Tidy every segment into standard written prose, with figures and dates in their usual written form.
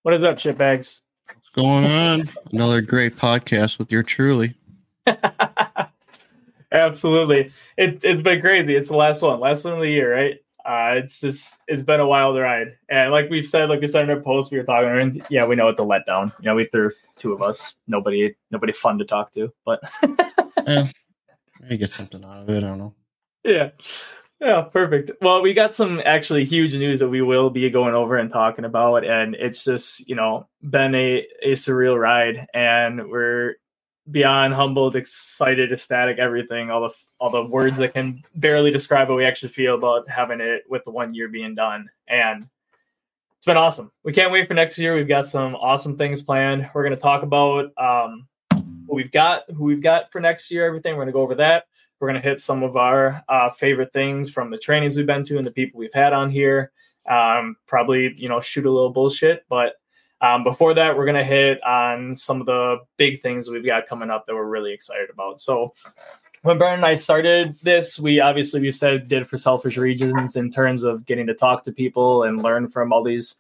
What is up, shitbags? What's going on? Another great podcast with your truly. Absolutely. It's been crazy. It's the last one of the year, right? It's been a wild ride. And like we said in our post, we were talking, and yeah, we know it's a letdown. You know, we threw two of us. Nobody fun to talk to, but Yeah, maybe get something out of it. I don't know. Yeah. Yeah, perfect. Well, we got some actually huge news that we will be going over and talking about, and it's just, been a surreal ride, and we're beyond humbled, excited, ecstatic, everything, all the words that can barely describe what we actually feel about having it with the 1 year being done. And it's been awesome. We can't wait for next year. We've got some awesome things planned. We're going to talk about who we've got for next year, everything. We're going to go over that. We're going to hit some of our favorite things from the trainings we've been to and the people we've had on here. Probably, shoot a little bullshit. But before that, we're going to hit on some of the big things we've got coming up that we're really excited about. So when Brian and I started this, we said did it for selfish reasons in terms of getting to talk to people and learn from all these,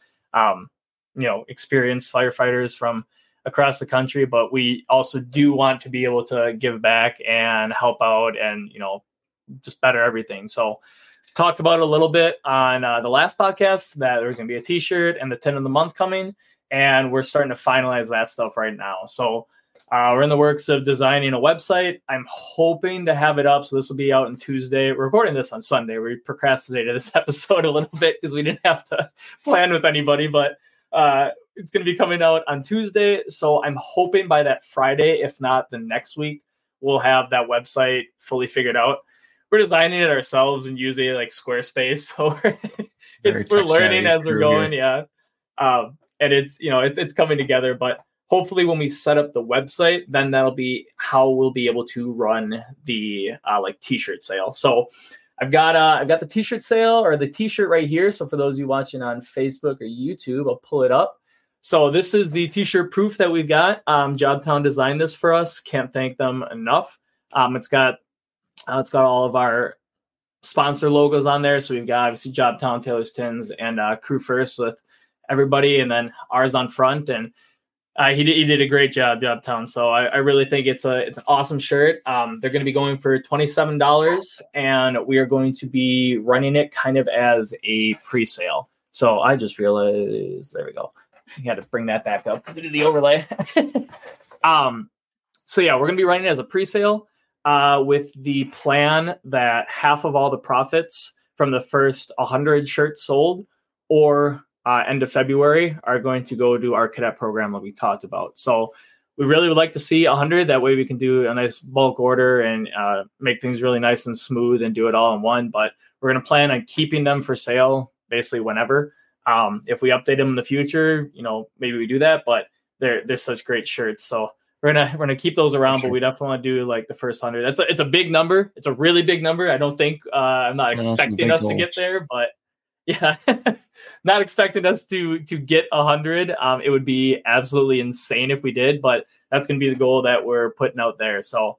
experienced firefighters from across the country, but we also do want to be able to give back and help out and, just better everything. So talked about it a little bit on the last podcast that there's going to be a t-shirt and the 10 of the month coming, and we're starting to finalize that stuff right now. So we're in the works of designing a website. I'm hoping to have it up. So this will be out on Tuesday. We're recording this on Sunday. We procrastinated this episode a little bit because we didn't have to plan with anybody, but it's going to be coming out on Tuesday. So I'm hoping by that Friday, if not the next week, we'll have that website fully figured out. We're designing it ourselves and using like Squarespace. So we're learning as we're going. Here. Yeah. And it's coming together, but hopefully when we set up the website, then that'll be how we'll be able to run the t-shirt sale. So I've got the t-shirt sale or the t-shirt right here. So for those of you watching on Facebook or YouTube, I'll pull it up. So this is the t-shirt proof that we've got. Jobtown designed this for us. Can't thank them enough. It's got all of our sponsor logos on there. So we've got obviously Jobtown, Taylor's Tins, and Crew First with everybody, and then ours on front. And he did a great job, Jobtown. So I really think it's an awesome shirt. They're going to be going for $27, and we are going to be running it kind of as a pre-sale. So I just realized, there we go. You had to bring that back up to the overlay. So yeah, we're going to be running it as a pre-sale with the plan that half of all the profits from the first 100 shirts sold or end of February are going to go to our cadet program that we talked about. So we really would like to see 100. That way we can do a nice bulk order and make things really nice and smooth and do it all in one. But we're going to plan on keeping them for sale basically whenever. If we update them in the future, maybe we do that, but they're such great shirts. So we're gonna keep those around, but we definitely want to do like the first 100. It's a big number. It's a really big number. I don't think I'm not expecting us to get there, but yeah, not expecting us to get 100. It would be absolutely insane if we did, but that's going to be the goal that we're putting out there. So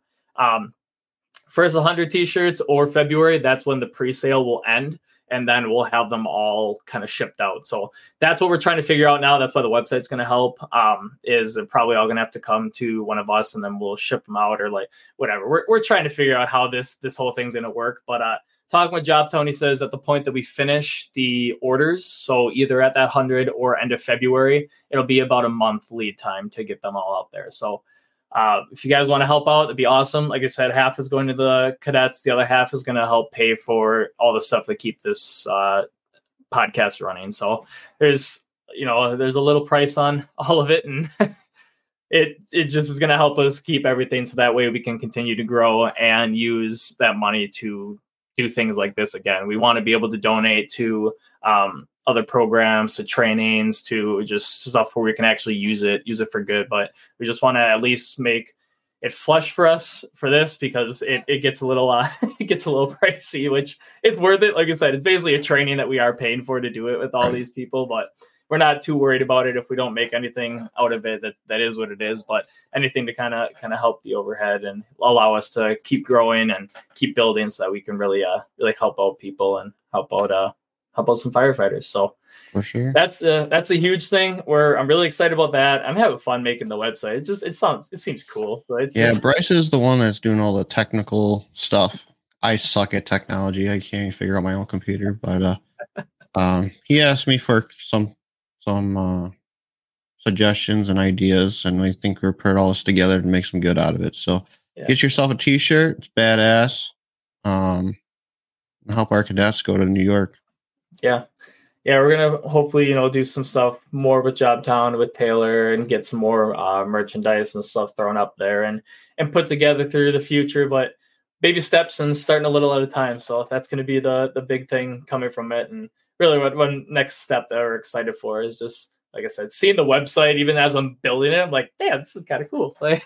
first 100 t-shirts or February, that's when the pre-sale will end. And then we'll have them all kind of shipped out. So that's what we're trying to figure out now. That's why the website's going to help. Is probably all going to have to come to one of us, and then we'll ship them out or like whatever. We're trying to figure out how this whole thing's going to work. But talking with Job, Tony says at the point that we finish the orders, so either at that 100 or end of February, it'll be about a month lead time to get them all out there. So if you guys want to help out, it'd be awesome. Like I said, half is going to the cadets. The other half is going to help pay for all the stuff that keep this podcast running. So there's a little price on all of it, and it just is going to help us keep everything. So that way we can continue to grow and use that money to do things like this again. We want to be able to donate to other programs, to trainings, to just stuff where we can actually use it for good. But we just want to at least make it flush for us for this, because it gets a little pricey, which it's worth it. Like I said, it's basically a training that we are paying for to do it with all these people, but we're not too worried about it if we don't make anything out of it. That is what it is. But anything to kind of help the overhead and allow us to keep growing and keep building, so that we can really help out people and help some firefighters. So For sure. that's a huge thing where I'm really excited about that. I'm having fun making the website. It seems cool. But Bryce is the one that's doing all the technical stuff. I suck at technology. I can't even figure out my own computer, but he asked me for some suggestions and ideas, and I think we're put all this together to make some good out of it. So get yourself a t-shirt. It's badass. And help our cadets go to New York. Yeah, we're gonna hopefully do some stuff more with Jobtown with Taylor and get some more merchandise and stuff thrown up there and put together through the future. But baby steps and starting a little at a time. So that's going to be the big thing coming from it. And really, one next step that we're excited for is just, like I said, seeing the website. Even as I'm building it, I'm like, damn, this is kind of cool. Like,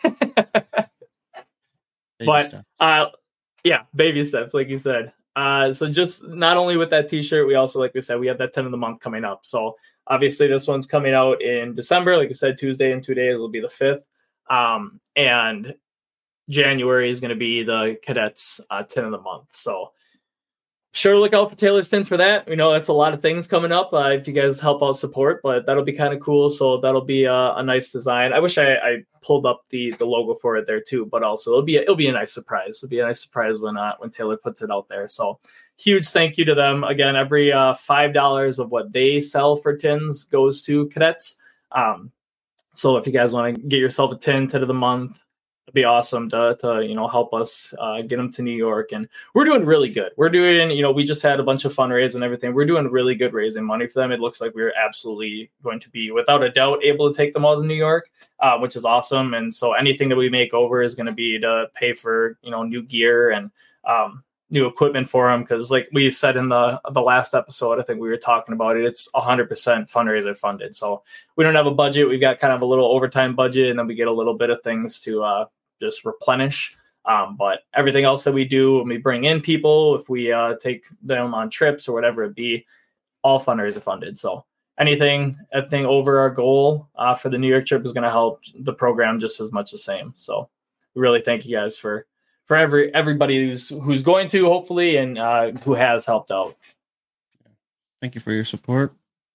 baby steps, like you said. So just not only with that t-shirt, we also, like we said, we have that 10 of the month coming up. So obviously this one's coming out in December. Like I said, Tuesday in 2 days will be the 5th. And January is going to be the cadets 10 of the month. So sure, look out for Taylor's tints for that. That's a lot of things coming up if you guys help out support, but that'll be kind of cool. So that'll be a nice design. I wish I pulled up the logo for it there too, but also it'll be a nice surprise. It'll be a nice surprise when Taylor puts it out there. So huge thank you to them. Again, every $5 of what they sell for tins goes to cadets. So if you guys want to get yourself a 10 of the month, it'd be awesome to help us get them to New York. And we're doing really good. We're doing, we just had a bunch of fundraising and everything. We're doing really good raising money for them. It looks like we're absolutely going to be, without a doubt, able to take them all to New York, which is awesome. And so anything that we make over is going to be to pay for, new gear and new equipment for them. Because like we said in the last episode, I think we were talking about it, it's 100% fundraiser funded. So we don't have a budget. We've got kind of a little overtime budget, and then we get a little bit of things to just replenish. But everything else that we do, when we bring in people, if we take them on trips or whatever it be, all fundraiser funded. So anything over our goal for the New York trip is going to help the program just as much the same. So we really thank you guys for everybody who's going to, hopefully, and who has helped out. Thank you for your support.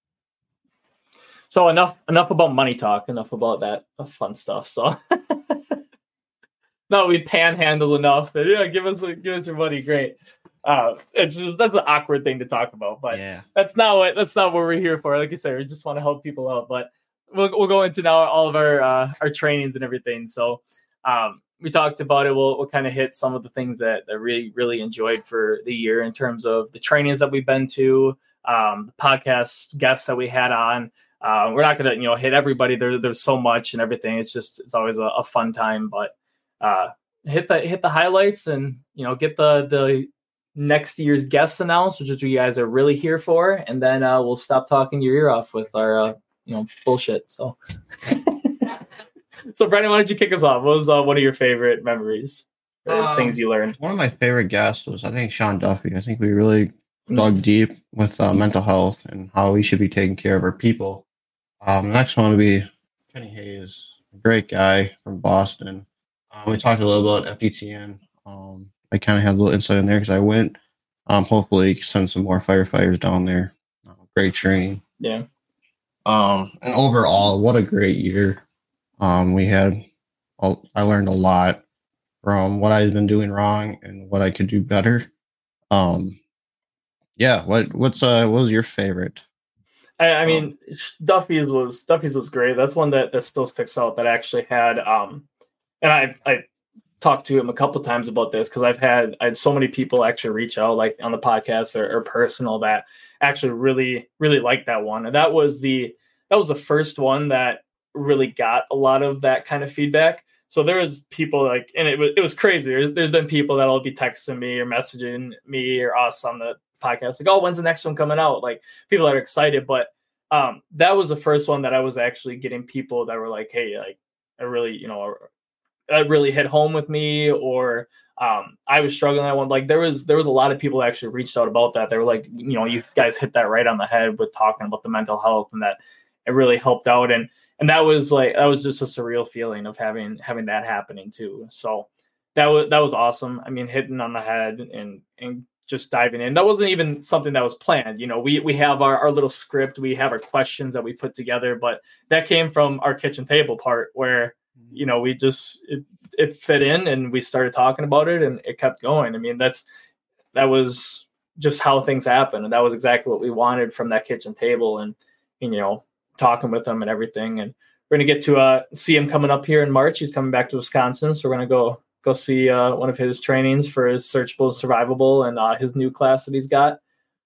So enough about money talk, enough about that fun stuff. So no, we panhandle enough. Yeah, give us your money. Great. That's an awkward thing to talk about, but that's not what we're here for. Like you said, we just want to help people out. But we'll go into now all of our trainings and everything. So we talked about it. We'll kind of hit some of the things that I really, really enjoyed for the year in terms of the trainings that we've been to, the podcast guests that we had on. We're not going to, hit everybody. There's so much and everything. It's always a fun time, but hit the highlights and, get the next year's guests announced, which is what you guys are really here for. And then we'll stop talking your ear off with our, bullshit. So, so Brandon, why don't you kick us off? What was one of your favorite memories or things you learned? One of my favorite guests was, I think, Sean Duffy. I think we really dug deep with mental health and how we should be taking care of our people. The next one would be Kenny Hayes, a great guy from Boston. We talked a little about FDTN. I kind of had a little insight in there because I went. Hopefully send some more firefighters down there. Great training. Yeah. And overall, what a great year. We had. I learned a lot from what I've been doing wrong and what I could do better. Yeah. What was your favorite? I mean, Duffy's was great. That's one that still sticks out. That actually had and I talked to him a couple times about this because I had so many people actually reach out, like on the podcast or personal, that actually really, really liked that one. And that was the first one that really got a lot of that kind of feedback. So there was people like, and it was crazy. There's been people that'll be texting me or messaging me or us on the podcast, like, oh, when's the next one coming out? Like, people are excited, but that was the first one that I was actually getting people that were like, hey, like, I really, it really hit home with me, or I was struggling that one. Like there was a lot of people that actually reached out about that. They were like, you guys hit that right on the head with talking about the mental health, and that it really helped out. And that was just a surreal feeling of having that happening too. So that was awesome. I mean, hitting on the head and just diving in. That wasn't even something that was planned. You know, we have our little script, we have our questions that we put together, but that came from our kitchen table part where, you know, we just, it fit in and we started talking about it and it kept going. I mean, that was just how things happen. And that was exactly what we wanted from that kitchen table and you know, talking with them and everything. And we're going to get to see him coming up here in March. He's coming back to Wisconsin. So we're going to go see one of his trainings for his searchable, survivable, and his new class that he's got.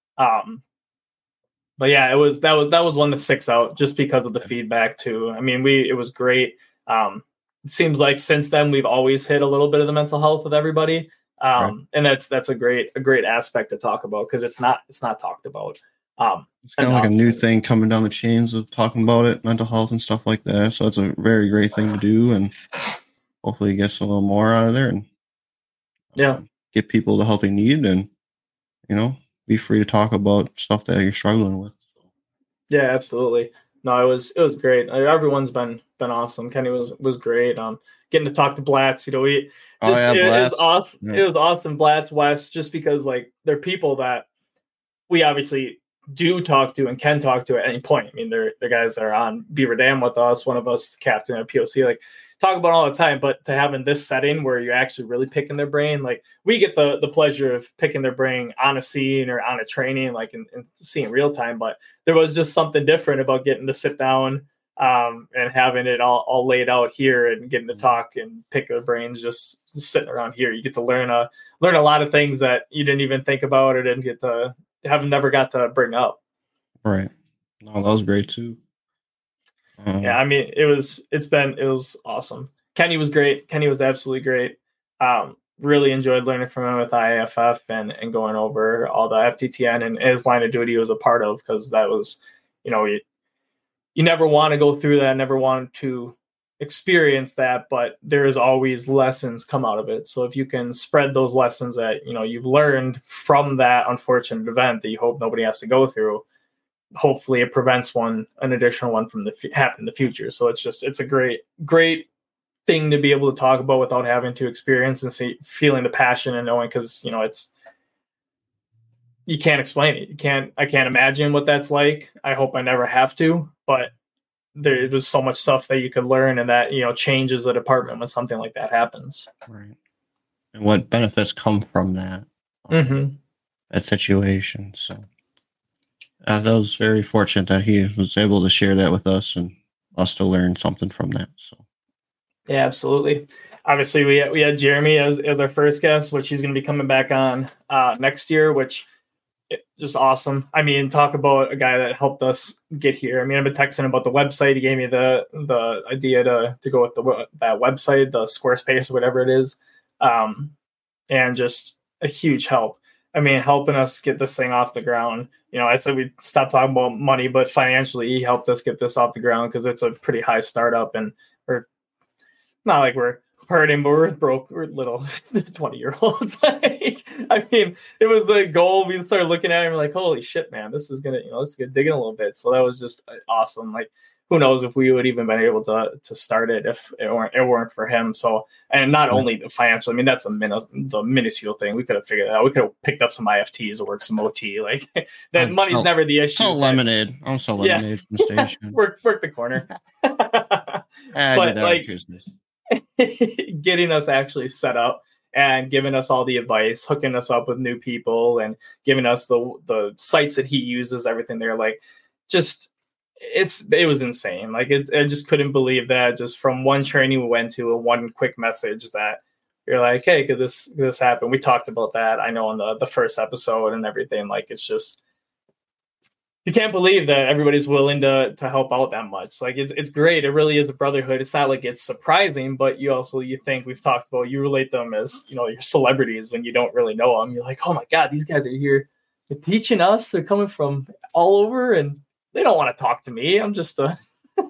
But yeah, that was one that sticks out just because of the feedback too. I mean, it was great. It seems like since then we've always hit a little bit of the mental health with everybody. Right. And that's a great aspect to talk about because it's not talked about. It's kind of like a new thing coming down the chains of talking about it, mental health and stuff like that. So it's a very great thing to do, and hopefully get a little more out of there and get people the help they need, and you know, be free to talk about stuff that you're struggling with. Yeah, absolutely. No, it was great. Everyone's been awesome. Kenny was great. Getting to talk to Blatz, you know, it was awesome. Yeah. It was awesome. Blatz, West, just because like they're people that we obviously do talk to and can talk to at any point. I mean, they're guys that are on Beaver Dam with us, one of us captain at POC, like talk about all the time, but to have in this setting where you're actually really picking their brain, like we get the pleasure of picking their brain on a scene or on a training, like and seeing real time, but there was just something different about getting to sit down and having it all laid out here and getting to talk and pick their brains just sitting around here. You get to learn a lot of things that you didn't even think about or didn't get to never got to bring up. Right. No, that was great too. Yeah, I mean, it was awesome. Kenny was great. Kenny was absolutely great. Really enjoyed learning from him with IAFF and going over all the FTTN and his line of duty was a part of, because that was, you know, you never want to go through that, never want to experience that, but there is always lessons come out of it. So if you can spread those lessons that, you know, you've learned from that unfortunate event that you hope nobody has to go through, hopefully it prevents an additional one from happen in the future. So it's a great thing to be able to talk about without having to experience and feeling the passion and knowing, because, you know, you can't explain it. I can't imagine what that's like. I hope I never have to, but there's so much stuff that you could learn and that, you know, changes the department when something like that happens. Right. And what benefits come from that, that situation. So that was very fortunate that he was able to share that with us and us to learn something from that. So yeah, absolutely. Obviously we had Jeremy as our first guest, which he's going to be coming back on next year, which just awesome. I mean, talk about a guy that helped us get here. I mean, I've been texting about the website. He gave me the idea to go with that website, the Squarespace, or whatever it is. And just a huge help. I mean, helping us get this thing off the ground. You know, I said we'd stop talking about money, but financially he helped us get this off the ground because it's a pretty high startup and we're not like we're hurting, but we're broke. We're little 20-year-olds. Like, I mean, it was the goal. We started looking at it and we're like, holy shit, man, this is gonna, you know, let's get digging a little bit. So that was just awesome. Like, who knows if we would even been able to start it if it weren't for him. So, and not only the financial, I mean, that's the minuscule thing. We could have figured it out. We could have picked up some IFTs or worked some OT. Like that money's never the issue. Sell lemonade. I'll sell lemonade from the station. work the corner. But like getting us actually set up and giving us all the advice, hooking us up with new people and giving us the sites that he uses, everything there, like just, it was insane. Like I just couldn't believe that just from one training we went to, one quick message that you're like, hey, could this happen? We talked about that, I know, on the first episode and everything. Like, it's just, you can't believe that everybody's willing to help out that much. Like, it's great. It really is a brotherhood. It's not like it's surprising, but you think, we've talked about, you relate them as, you know, your celebrities when you don't really know them. You're like, oh my God, these guys are here. They're teaching us. They're coming from all over and they don't want to talk to me. I'm just a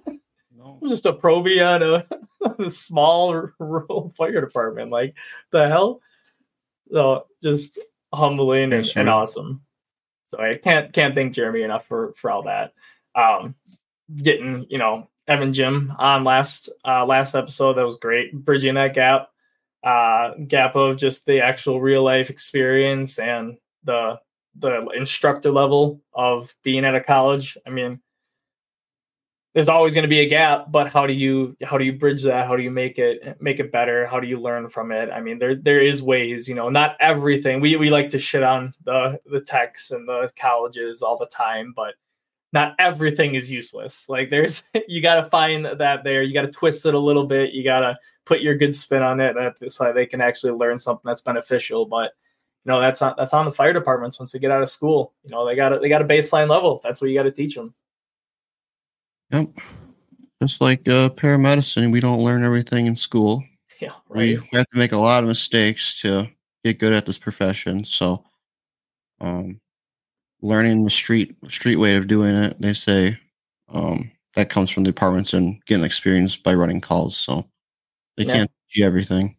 probie on a small rural fire department. Like, the hell? So just humbling and awesome. So I can't thank Jeremy enough for all that. Getting, you know, Evan Jim on last episode, that was great. Bridging that gap of just the actual real life experience and the instructor level of being at a college. I mean, there's always going to be a gap, but how do you bridge that? How do you make it better? How do you learn from it? I mean, there is ways, not everything. We like to shit on the techs and the colleges all the time, but not everything is useless. Like you got to find that there, you got to twist it a little bit. You got to put your good spin on it so they can actually learn something that's beneficial. But that's on the fire departments once they get out of school. They got a baseline level. That's what you got to teach them. Yep. Just like paramedicine, we don't learn everything in school. Yeah, right. We have to make a lot of mistakes to get good at this profession. So, learning the street way of doing it, they say, that comes from the departments and getting experience by running calls. So they can't teach you everything.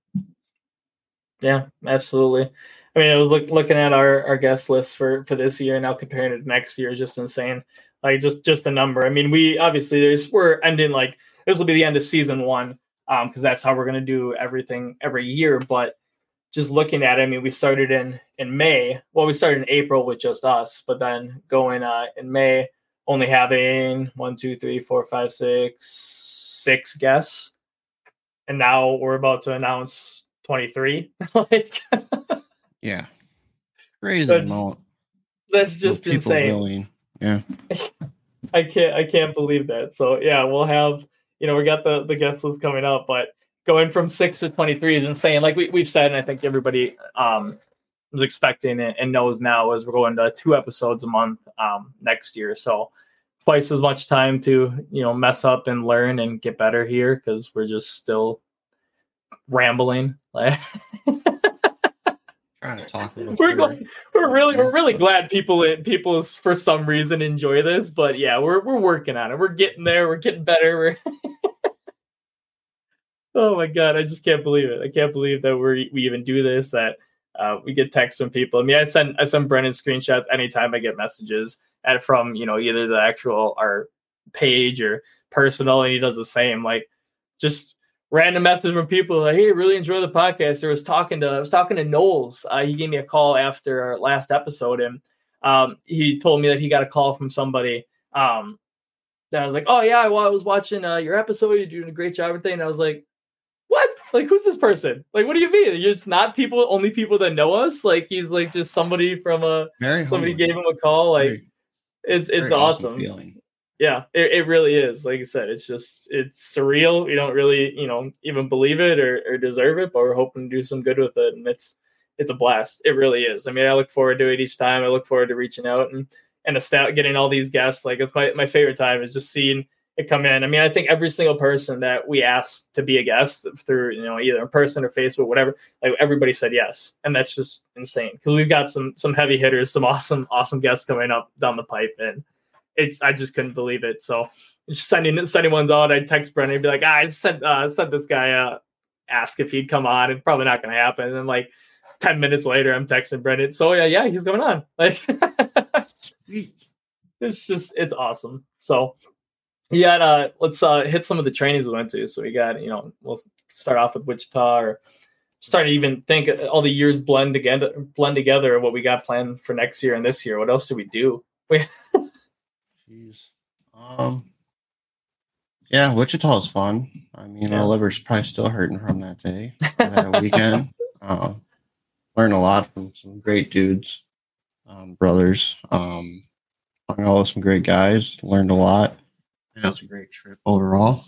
Yeah, absolutely. I mean, I was looking at our guest list for this year, and now comparing it to next year is just insane. Like just the number. I mean, we're ending, like, this will be the end of season 1, because that's how we're going to do everything every year. But just looking at it, I mean, we started in May. Well, we started in April with just us, but then going in May, only having 6 guests, and now we're about to announce 23. Like, yeah, crazy amount. That's just insane. Willing. Yeah, I can't believe that. So yeah, we'll have, we got the guest list coming up, but going from 6 to 23 is insane. Like we've said, and I think everybody was expecting it and knows now, as we're going to 2 episodes a month next year. So twice as much time to mess up and learn and get better here, because we're just still rambling. Like trying to talk. We're really glad people for some reason enjoy this, but yeah, we're working on it. We're getting there. We're getting better. Oh my God, I just can't believe it. I can't believe that we even do this. That we get texts from people. I mean, I send Brennan screenshots anytime I get messages from either the actual our page or personal, and he does the same. Like, just random message from people like, "Hey, really enjoy the podcast." I was talking to Knowles. He gave me a call after our last episode, and he told me that he got a call from somebody. That I was like, "Oh yeah, well, I was watching your episode. You're doing a great job, everything." And I was like, "What? Like, who's this person? Like, what do you mean? It's not only people that know us? Like, he's like just somebody from somebody gave him a call. Like, it's awesome feeling. Yeah, it really is. Like I said, it's surreal. We don't really, even believe it or deserve it, but we're hoping to do some good with it. And it's a blast. It really is. I mean, I look forward to it each time. I look forward to reaching out and getting all these guests. Like, it's my favorite time is just seeing it come in. I mean, I think every single person that we asked to be a guest through, either in person or Facebook, whatever, like, everybody said yes. And that's just insane, because we've got some heavy hitters, some awesome guests coming up down the pipe. And I just couldn't believe it. So just sending ones out. I'd text Brennan and be like, I sent this guy ask if he'd come on. It's probably not going to happen. And then, like, 10 minutes later, I'm texting Brennan. So yeah, he's coming on. Like, sweet. It's awesome. So yeah, let's hit some of the trainings we went to. So we got, we'll start off with Wichita, or start to even think all the years blend together of what we got planned for next year and this year. What else do we do? Jeez. Yeah, Wichita was fun. I mean, my liver's probably still hurting from that day, that weekend. Learned a lot from some great dudes, brothers. Hung out with some great guys. Learned a lot. It was a great trip overall.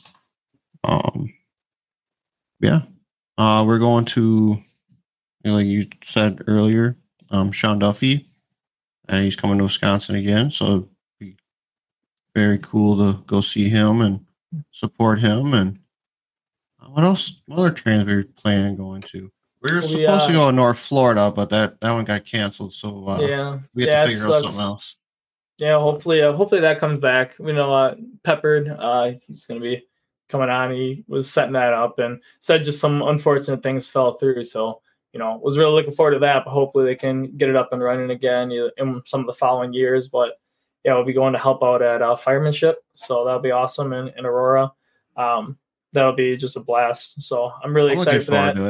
Yeah. We're going to, like you said earlier, Sean Duffy. He's coming to Wisconsin again, so it'd be very cool to go see him and support him. And what else? What other trains we were planning on going to? We were supposed to go to North Florida, but that one got canceled. So we have to figure out something else. Yeah, hopefully that comes back. We know Peppard, he's going to be coming on. He was setting that up and said just some unfortunate things fell through. So, was really looking forward to that, but hopefully they can get it up and running again in some of the following years. But yeah, we'll be going to help out at firemanship. So that'll be awesome in Aurora. That'll be just a blast. So I'm really excited for that.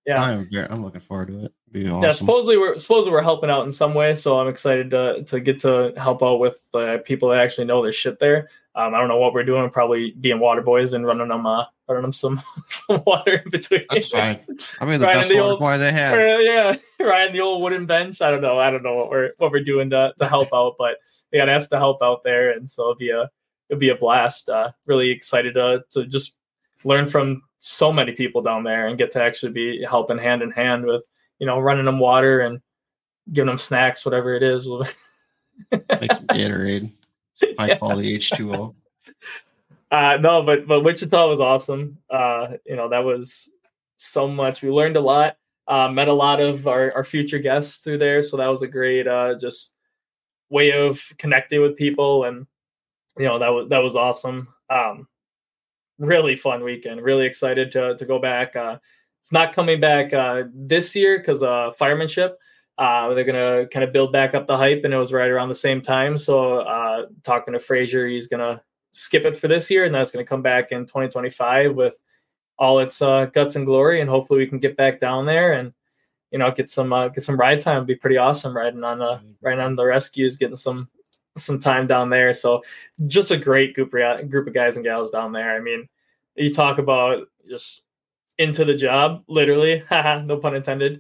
Yeah. I'm looking forward to it. It'd be awesome. Yeah, supposedly we're helping out in some way, so I'm excited to get to help out with people that actually know their shit there. I don't know what we're doing. Probably being water boys and running them some water in between. That's fine. I mean, the best water boy they have. Yeah, riding the old wooden bench. I don't know what we're doing to help out, but we got asked to help out there, and so it'll be a blast. Really excited to just learn from so many people down there and get to actually be helping hand in hand with, running them water and giving them snacks, whatever it is. Like some Gatorade, high quality H2O. No, but Wichita was awesome. That was so much. We learned a lot. Met a lot of our future guests through there, so that was a great just way of connecting with people, and that was awesome. Really fun weekend. Really excited to go back. It's not coming back this year because firemanship. They're gonna kind of build back up the hype, and it was right around the same time. So talking to Frazier, he's gonna skip it for this year, and that's gonna come back in 2025 with all its guts and glory, and hopefully we can get back down there and get some ride time. It'd be pretty awesome riding on the rescues, getting some time down there. So just a great group of guys and gals down there. I mean, you talk about just into the job, literally, no pun intended.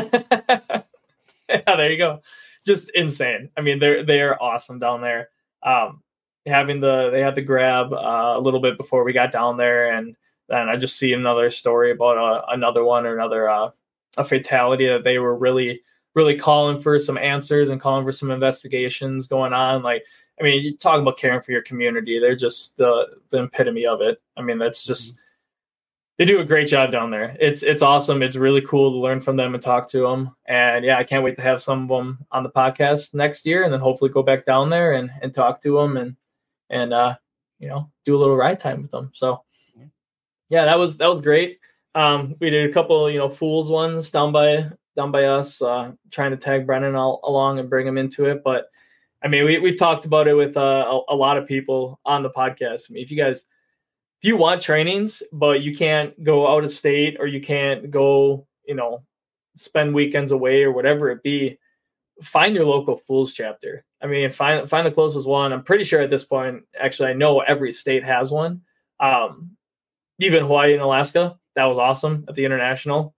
Yeah, there you go. Just insane. I mean, they are awesome down there. They had the grab a little bit before we got down there, and then I just see another story about another one or another a fatality that they were really calling for some answers and calling for some investigations going on. Like, I mean, you talk about caring for your community. They're just the epitome of it. I mean, that's just, they do a great job down there. It's awesome. It's really cool to learn from them and talk to them. And yeah, I can't wait to have some of them on the podcast next year, and then hopefully go back down there and talk to them and do a little ride time with them. So yeah, that was great. We did a couple, Fools ones down by us, trying to tag Brennan along and bring him into it. But I mean, we've talked about it with a lot of people on the podcast. I mean, if you want trainings, but you can't go out of state, or you can't go, spend weekends away or whatever it be, find your local Fools chapter. I mean, find the closest one. I'm pretty sure at this point, actually, I know every state has one. Even Hawaii and Alaska. That was awesome at the International.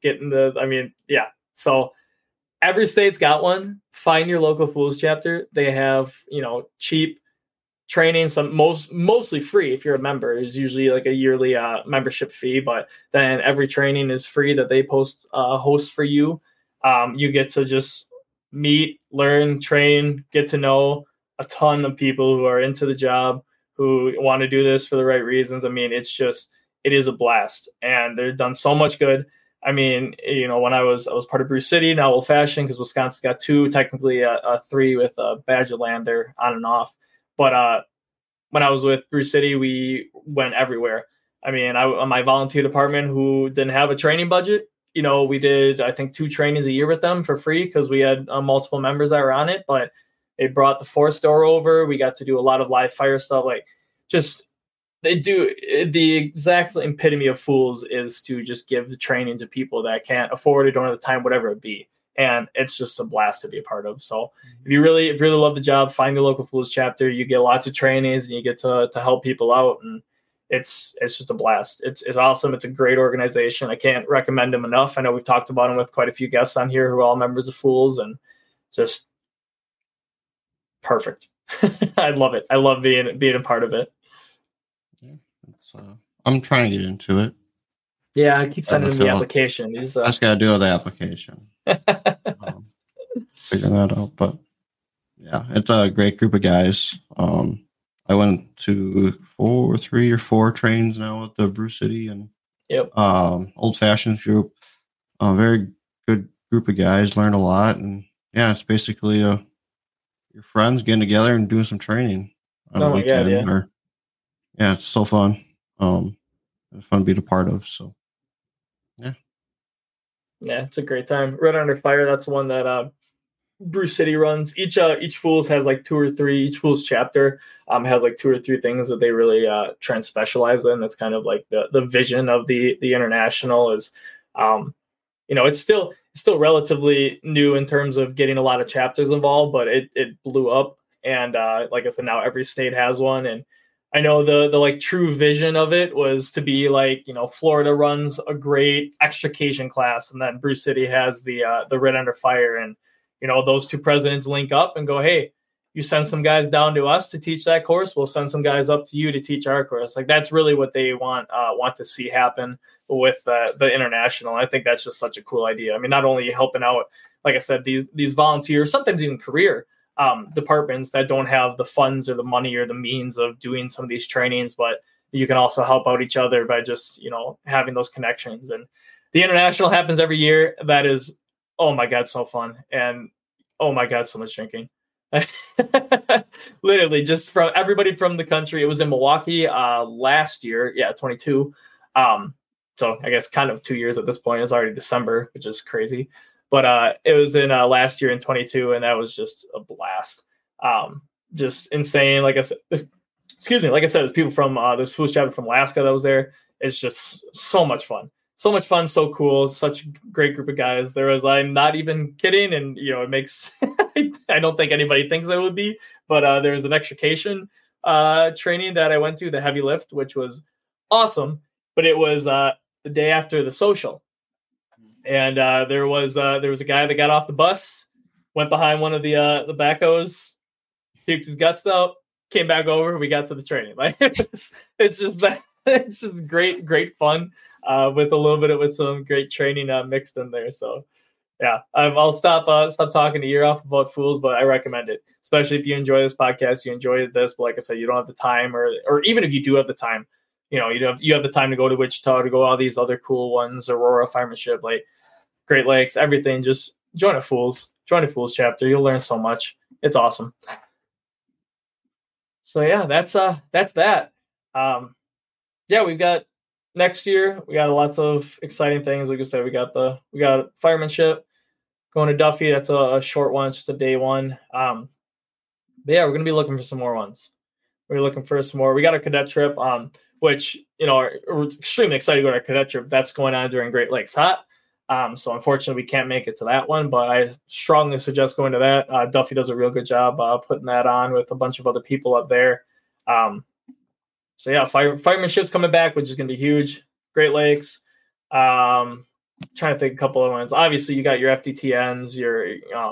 So every state's got one. Find your local Fools chapter. They have, cheap training, some mostly free if you're a member. There's usually like a yearly membership fee, but then every training is free that they host for you. You get to just meet, learn, train, get to know a ton of people who are into the job, who want to do this for the right reasons. I mean, it is a blast, and they've done so much good. I mean, when I was part of Brew City, now Old Fashioned, because Wisconsin's got two, technically a three with Badger Land. They're on and off. But when I was with Brew City, we went everywhere. I mean, my volunteer department, who didn't have a training budget, we did, I think, 2 trainings a year with them for free because we had multiple members that were on it. But they brought the 4-store over. We got to do a lot of live fire stuff. Like, just, they do the exact epitome of Fools is to just give the training to people that can't afford it, don't have the time, whatever it be. And it's just a blast to be a part of. So if you really love the job, find your local Fools chapter. You get lots of trainings, and you get to help people out, and it's just a blast. It's awesome. It's a great organization. I can't recommend them enough. I know we've talked about them with quite a few guests on here who are all members of Fools, and just perfect. I love it. I love being a part of it. Yeah, I'm trying to get into it. Yeah, I keep sending him the application. I just got to do the application. Figuring that out. But yeah, it's a great group of guys. I went to 3 or 4 trains now at the Brew City and Old Fashioned group. Very good group of guys. Learned a lot. And yeah, it's basically your friends getting together and doing some training on the weekend. God, yeah, it's so fun. It's fun to be a part of. So yeah, it's a great time. Red Under Fire, that's one that Brew City runs. Each Fools has like 2 or 3. Each Fools chapter has like 2 or 3 things that they really try and specialize in. That's kind of like the vision of the International is, it's still relatively new in terms of getting a lot of chapters involved, but it blew up. And like I said, now every state has one. And I know the like true vision of it was to be like, Florida runs a great extrication class, and then Bruce City has the Red Under Fire, and those two presidents link up and go, hey, you send some guys down to us to teach that course, we'll send some guys up to you to teach our course. Like, that's really what they want to see happen with the international. I think that's just such a cool idea. I mean, not only helping out, like I said, these volunteers, sometimes even career departments that don't have the funds or the money or the means of doing some of these trainings, but you can also help out each other by just, having those connections. And the international happens every year. That is, oh my God, so fun. And oh my God, so much drinking. Literally just from everybody from the country. It was in Milwaukee last year. Yeah, 22. So I guess kind of 2 years at this point. It's already December, which is crazy. But it was in last year in 22, and that was just a blast. Just insane. Like I said, there's people from there's Fools Chapter from Alaska that was there. It's just so much fun. So much fun, so cool. Such a great group of guys. I'm not even kidding, and it makes I don't think anybody thinks it would be, but there was an extrication training that I went to, the heavy lift, which was awesome. But it was the day after the social. And there was a guy that got off the bus, went behind one of the backhoes, puked his guts out, came back over. We got to the training. Like it's just great fun with a little bit with some great training mixed in there. So yeah, I'll stop talking a year off about Fools, but I recommend it, especially if you enjoy this podcast, you enjoy this. But like I said, you don't have the time, or even if you do have the time. You have the time to go to Wichita, to go all these other cool ones, Aurora, Firemanship, like Great Lakes, everything. Just join a Fools chapter. You'll learn so much. It's awesome. So yeah, that's that. We've got next year. We got lots of exciting things. Like I said, we got Firemanship going to Duffy. That's a short one. It's just a day one. But yeah, we're gonna be looking for some more ones. We're looking for some more. We got a cadet trip. Which, we're extremely excited to go to our cadet trip. That's going on during Great Lakes Hot. So unfortunately, we can't make it to that one, but I strongly suggest going to that. Duffy does a real good job putting that on with a bunch of other people up there. So yeah, Firemanship's coming back, which is going to be huge. Great Lakes. Trying to think a couple of ones. Obviously, you got your FDTNs, your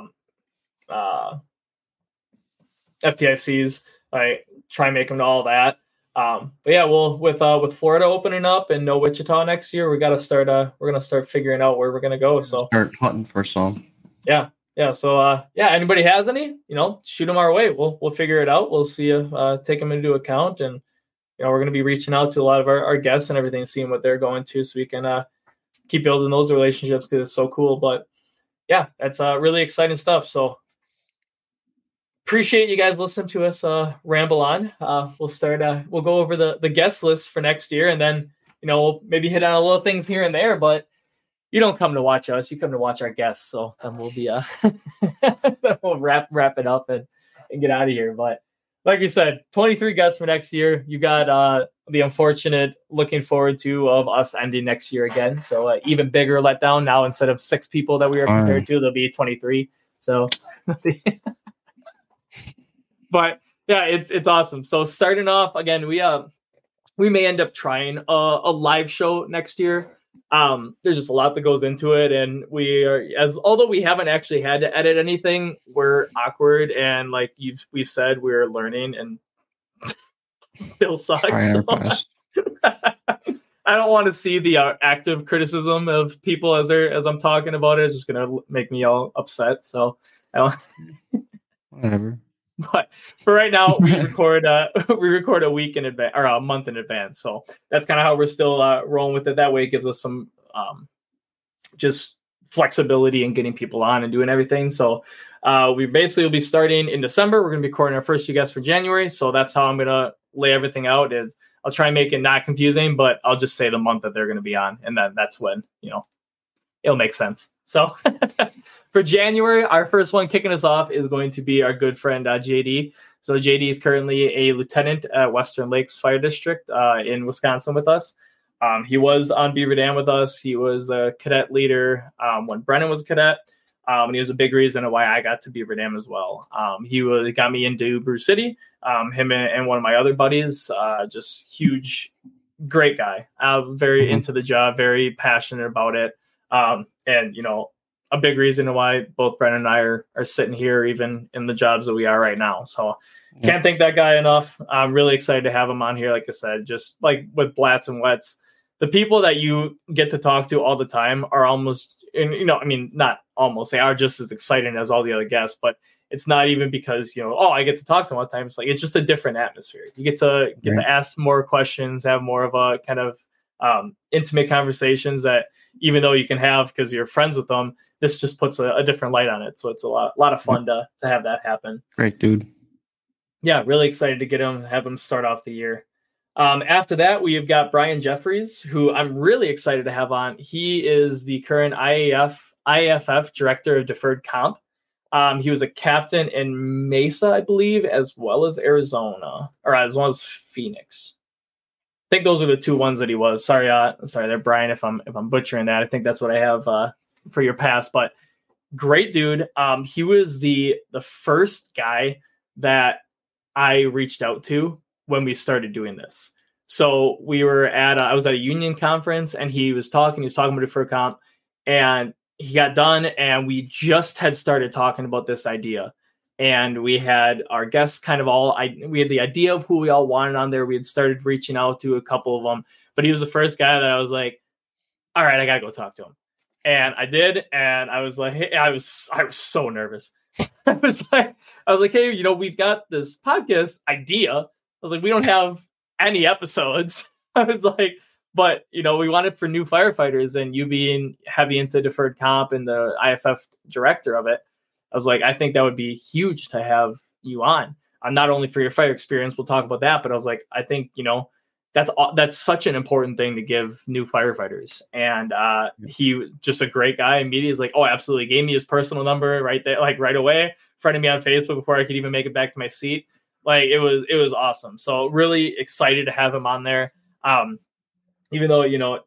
FTICs. I try and make them to all that. But yeah, with Florida opening up and no Wichita next year, we're gonna start figuring out where we're gonna go. So start hunting for some. Yeah. So anybody has any, shoot them our way. We'll figure it out. We'll see take them into account, and we're gonna be reaching out to a lot of our guests and everything, seeing what they're going to, so we can keep building those relationships, because it's so cool. But yeah, that's really exciting stuff. So appreciate you guys listening to us ramble on. We'll go over the guest list for next year, and then we'll maybe hit on a little things here and there. But you don't come to watch us; you come to watch our guests. So then we'll be we'll wrap it up and get out of here. But like you said, 23 guests for next year. You got the unfortunate looking forward to of us ending next year again. So even bigger letdown now. Instead of 6 people that we were compared to, there'll be 23. So. But yeah, it's awesome. So starting off again, we may end up trying a live show next year. There's just a lot that goes into it, and although we haven't actually had to edit anything, we're awkward, and like we've said, we're learning, and Bill sucks. So I don't want to see the active criticism of people as I'm talking about it. It's just gonna make me all upset. So whatever. But for right now, we record a week in advance, or a month in advance. So that's kind of how we're still rolling with it. That way, it gives us some just flexibility in getting people on and doing everything. So we basically will be starting in December. We're going to be recording our first 2 guests for January. So that's how I'm going to lay everything out. Is I'll try and make it not confusing, but I'll just say the month that they're going to be on, and then that's when it'll make sense. So for January, our first one kicking us off is going to be our good friend JD. So JD is currently a lieutenant at Western Lakes Fire District in Wisconsin with us. He was on Beaver Dam with us. He was a cadet leader when Brennan was a cadet. And he was a big reason of why I got to Beaver Dam as well. He got me into Brew City. Him and one of my other buddies, just huge, great guy. Very into the job, very passionate about it. And, you know, a big reason why both Brennan and I are sitting here, even in the jobs that we are right now. So can't thank that guy enough. I'm really excited to have him on here. Like I said, just like with Blatz and Wets, the people that you get to talk to all the time are almost, and you know, I mean, not almost, they are just as exciting as all the other guests, but it's not even because, you know, oh, I get to talk to them all the time. It's like, it's just a different atmosphere. You get to ask more questions, have more of a kind of intimate conversations that even though you can have because you're friends with them, this just puts a different light on it. So it's a lot of fun to have that happen. Great dude. Yeah, really excited to have him start off the year. After that, we've got Brian Jeffries, who I'm really excited to have on. He is the current IAFF Director of Deferred Comp. He was a captain in Mesa, I believe, as well as Arizona, or as well as Phoenix. I think those are the two ones that he was. Sorry there, Brian, if I'm butchering that. I think that's what I have for your past, but great dude. He was the first guy that I reached out to when we started doing this. So we were I was at a union conference and he was talking about deferred comp, and he got done and we just had started talking about this idea. And we had our guests kind of we had the idea of who we all wanted on there. We had started reaching out to a couple of them, but he was the first guy that I was like, all right, I got to go talk to him. And I did. And I was like, hey, I was so nervous. I was like, hey, you know, we've got this podcast idea. I was like, we don't have any episodes. I was like, but, you know, we want it for new firefighters, and you being heavy into deferred comp and the IFF director of it, I was like, I think that would be huge to have you on. Not only for your fire experience, we'll talk about that, but I was like, I think, you know, that's such an important thing to give new firefighters. And he just a great guy. Immediately is like, oh, absolutely. Gave me his personal number right there, like right away. Friended me on Facebook before I could even make it back to my seat. Like it was awesome. So really excited to have him on there. Even though, you know,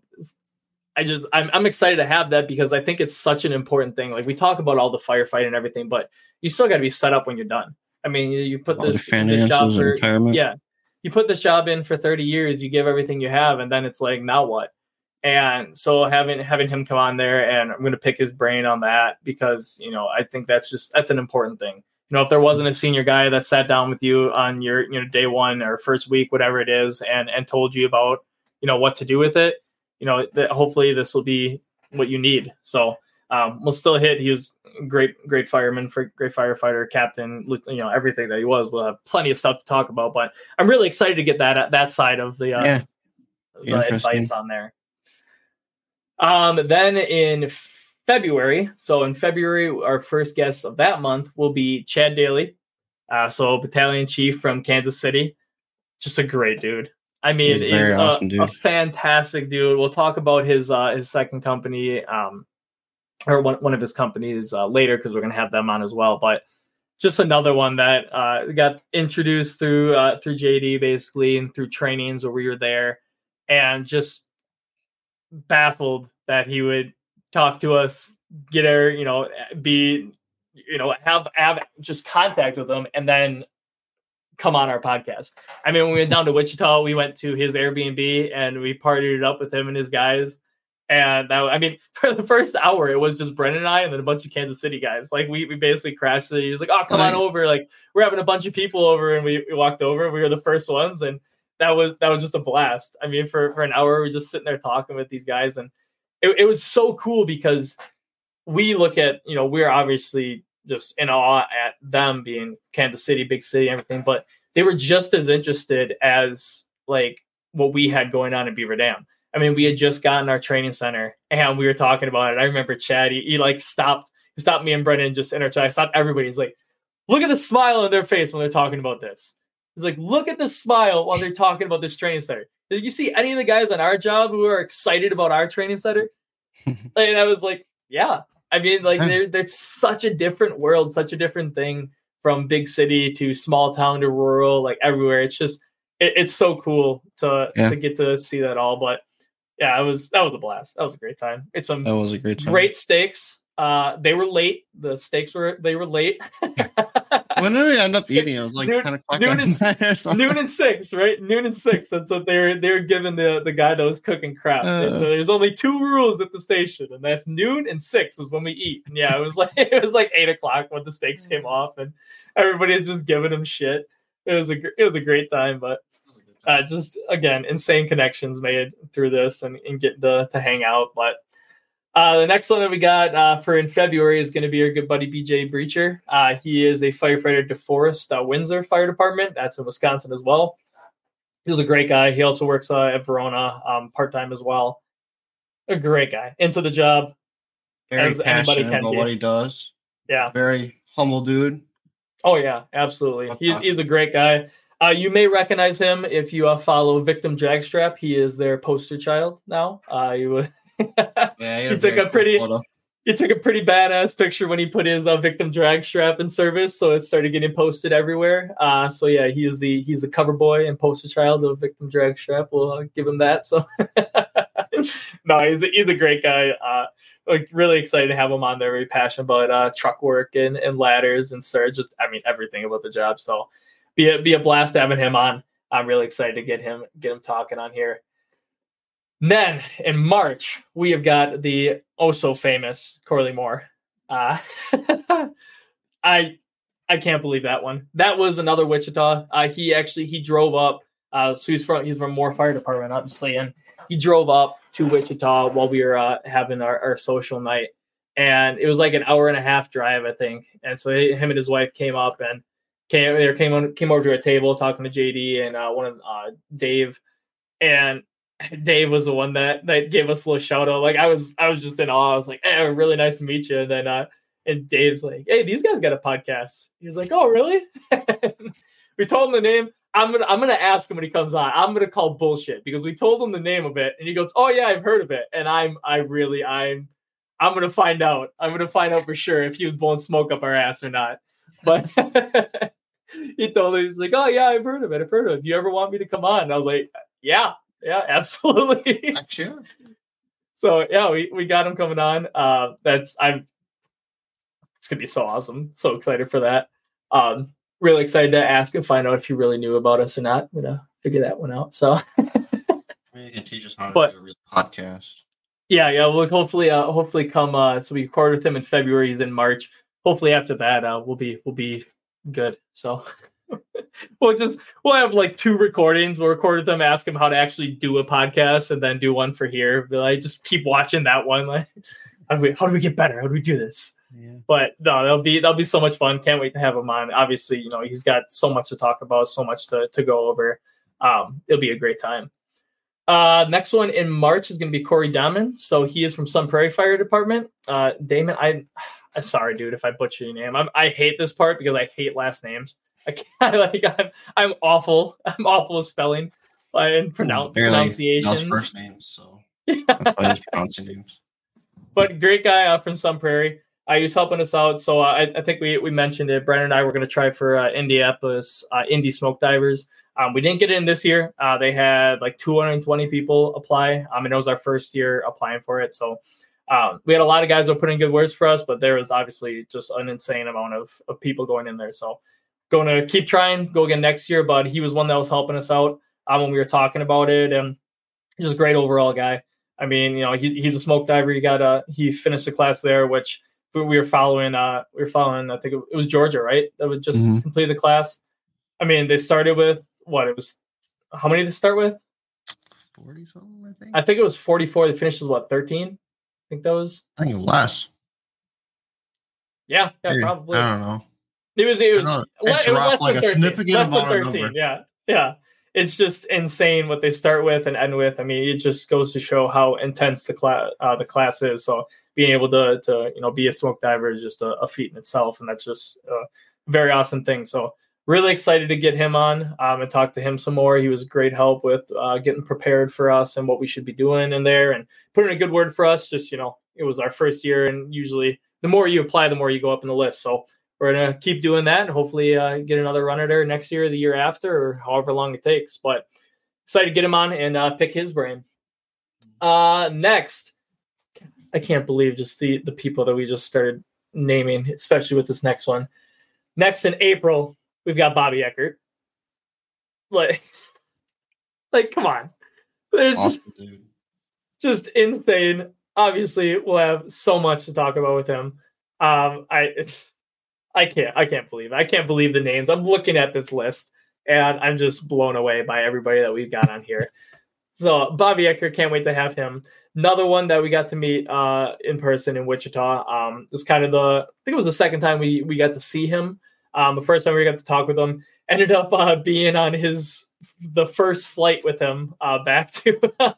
I'm excited to have that because I think it's such an important thing. Like we talk about all the firefighting and everything, but you still got to be set up when you're done. I mean, you put this job for retirement. Yeah. You put this job in for 30 years, you give everything you have, and then it's like, now what? And so having him come on there, and I'm going to pick his brain on that because, you know, I think that's an important thing. You know, if there wasn't a senior guy that sat down with you on your, you know, day one or first week, whatever it is, and told you about, you know, what to do with it, you know, hopefully this will be what you need. So we'll still hit. He was great fireman, great firefighter, captain, you know, everything that he was. We'll have plenty of stuff to talk about, but I'm really excited to get that side of the advice on there. Then in February, our first guest of that month will be Chad Daly. So battalion chief from Kansas City, just a great dude. I mean, he's awesome, a fantastic dude. We'll talk about his second company, or one of his companies later, because we're going to have them on as well. But just another one that got introduced through JD basically, and through trainings where we were there, and just baffled that he would talk to us, get our, you know, have just contact with him, and then come on our podcast. I mean, when we went down to Wichita, we went to his Airbnb and we partied it up with him and his guys. And for the first hour, it was just Brennan and I, and then a bunch of Kansas City guys. Like we basically crashed it. He was like, "Oh, come on over!" Like we're having a bunch of people over, and we walked over. We were the first ones, and that was just a blast. I mean, for an hour, we were just sitting there talking with these guys, and it was so cool because we look at, you know, we're obviously just in awe at them being Kansas City, big city, everything, but they were just as interested as like what we had going on in Beaver Dam. I mean, we had just gotten our training center and we were talking about it. I remember Chad, he like stopped me and Brennan just in our chat. Stopped everybody. He's like, look at the smile on their face when they're talking about this. He's like, look at the smile while they're talking about this training center. Did you see any of the guys on our job who are excited about our training center? And I was like, yeah. I mean, like there's such a different world, such a different thing from big city to small town to rural, like everywhere. It's just, it's so cool to get to see that all. But that was a blast. That was a great time. It's some That was a great time. great steaks. They were late. The steaks were late. When did we end up eating? It was like 10 o'clock or something. Noon and 6, right? Noon and 6. That's what they were giving the guy that was cooking crap. So there's only 2 rules at the station, and that's noon and 6 is when we eat. And yeah, it was like 8 o'clock when the steaks came off, and everybody was just giving him shit. It was a great time, but just again, insane connections made through this and getting to hang out. But the next one that we got for in February is going to be our good buddy BJ Breacher. He is a firefighter at DeForest Windsor Fire Department. That's in Wisconsin as well. He's a great guy. He also works at Verona part-time as well. A great guy. Into the job. Very passionate about what he does. Yeah. Very humble dude. Oh, yeah, absolutely. He's a great guy. You may recognize him if you follow Victim Dragstrap. He is their poster child now. He took a pretty badass picture when he put his Victim Dragstrap in service, so it started getting posted everywhere. So yeah, he's the cover boy and poster child of Victim Dragstrap. We'll give him that. So no, he's a great guy. Like really excited to have him on there. Very passionate about truck work and ladders and surge. Just everything about the job. So be a blast having him on. I'm really excited to get him talking on here. Then in March, we have got the so famous Corley Moore. I can't believe that one. That was another Wichita. He drove up. So he's from Moore Fire Department, obviously, and he drove up to Wichita while we were having our social night, and it was like an hour and a half drive, I think. And so him and his wife came up and came over to a table talking to JD and Dave, and Dave was the one that gave us a little shout out. Like I was just in awe. I was like, "Hey, really nice to meet you." And then and Dave's like, "Hey, these guys got a podcast." He was like, "Oh, really?" We told him the name. I'm gonna ask him when he comes on. I'm gonna call bullshit because we told him the name of it, and he goes, "Oh yeah, I've heard of it." And I'm gonna find out. I'm gonna find out for sure if he was blowing smoke up our ass or not. But he told me, he's like, "Oh yeah, I've heard of it. If you ever want me to come on," and I was like, "Yeah, absolutely." Sure. So yeah, we got him coming on. It's gonna be so awesome. So excited for that. Really excited to ask and find out if he really knew about us or not. I'm gonna figure that one out. So you can teach us how to do a real podcast. Yeah. We'll hopefully come. So we record with him in February. He's in March. Hopefully after that, we'll be good. So we'll have like 2 recordings. We'll record with them, ask him how to actually do a podcast, and then do one for here. But I just keep watching that one. Like, how do we get better? How do we do this? Yeah. But no, that'll be so much fun. Can't wait to have him on. Obviously, he's got so much to talk about, so much to go over. It'll be a great time. Next one in March is going to be Corey Damon. So he is from Sun Prairie Fire Department. Damon, I'm sorry, dude, if I butcher your name. I hate this part because I hate last names. I'm awful. I'm awful with spelling and pronunciations. First names, so I just pronouncing names. But great guy from Sun Prairie. He was helping us out. So I think we mentioned it. Brandon and I were going to try for Indianapolis Indy Smoke Divers. We didn't get in this year. They had like 220 people apply. And it was our first year applying for it. So we had a lot of guys that were putting good words for us, but there was obviously just an insane amount of people going in there. So going to keep trying, go again next year. But he was one that was helping us out when we were talking about it. And he's a great overall guy. I mean, he's a smoke diver. He finished the class there, which we were following. I think it was Georgia, right? That would just complete the class. I mean, they started with how many did they start with? 40 something, I think. I think it was 44. They finished with 13? I think that was. I think less. Yeah, probably. I don't know. It was less like than 13. A significant less amount than 13. Yeah. It's just insane what they start with and end with. I mean, it just goes to show how intense the class is. So being able to be a smoke diver is just a feat in itself, and that's just a very awesome thing. So really excited to get him on and talk to him some more. He was a great help with getting prepared for us and what we should be doing in there and putting a good word for us. Just, it was our first year, and usually the more you apply, the more you go up in the list. So we're going to keep doing that and hopefully get another run at her next year or the year after or however long it takes. But excited to get him on and pick his brain. Next, I can't believe just the people that we just started naming, especially with this next one. Next in April, we've got Bobby Eckert. Like come on. There's Awesome, just insane. Obviously, we'll have so much to talk about with him. I can't believe it. I can't believe the names. I'm looking at this list and I'm just blown away by everybody that we've got on here. So Bobby Eckert, can't wait to have him. Another one that we got to meet in person in Wichita. It was kind of I think it was the second time we got to see him. The first time we got to talk with him, ended up being on the first flight with him back to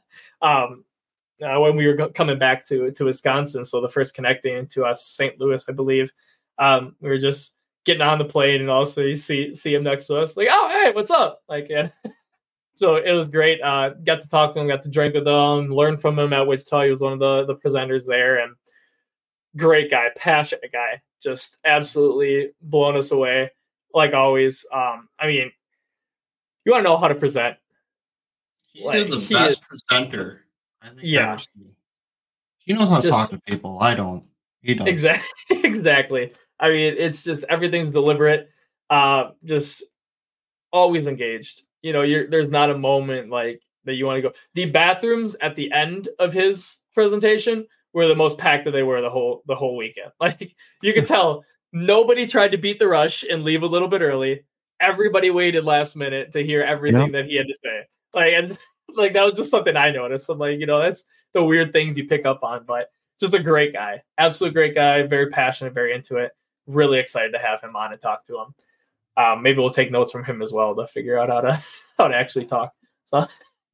when we were coming back to Wisconsin. So the first connecting to us, St. Louis, I believe. We were just getting on the plane, and also you see him next to us, like, oh, hey, what's up? Like, yeah. So it was great. Got to talk to him, got to drink with him, learn from him at Wichita. He was one of the presenters there, and great guy, passionate guy, just absolutely blown us away, like always. I mean, you want to know how to present. He's the best presenter I think I've ever seen. He knows how to talk to people. I don't. He does. Exactly. I mean, it's just everything's deliberate. Just always engaged. You know, there's not a moment like that you want to go. The bathrooms at the end of his presentation were the most packed that they were the whole weekend. Like, you could tell nobody tried to beat the rush and leave a little bit early. Everybody waited last minute to hear everything that he had to say. Like that was just something I noticed. I'm like, that's the weird things you pick up on, but just a great guy, absolute great guy, very passionate, very into it. Really excited to have him on and talk to him. Maybe we'll take notes from him as well to figure out how to actually talk. So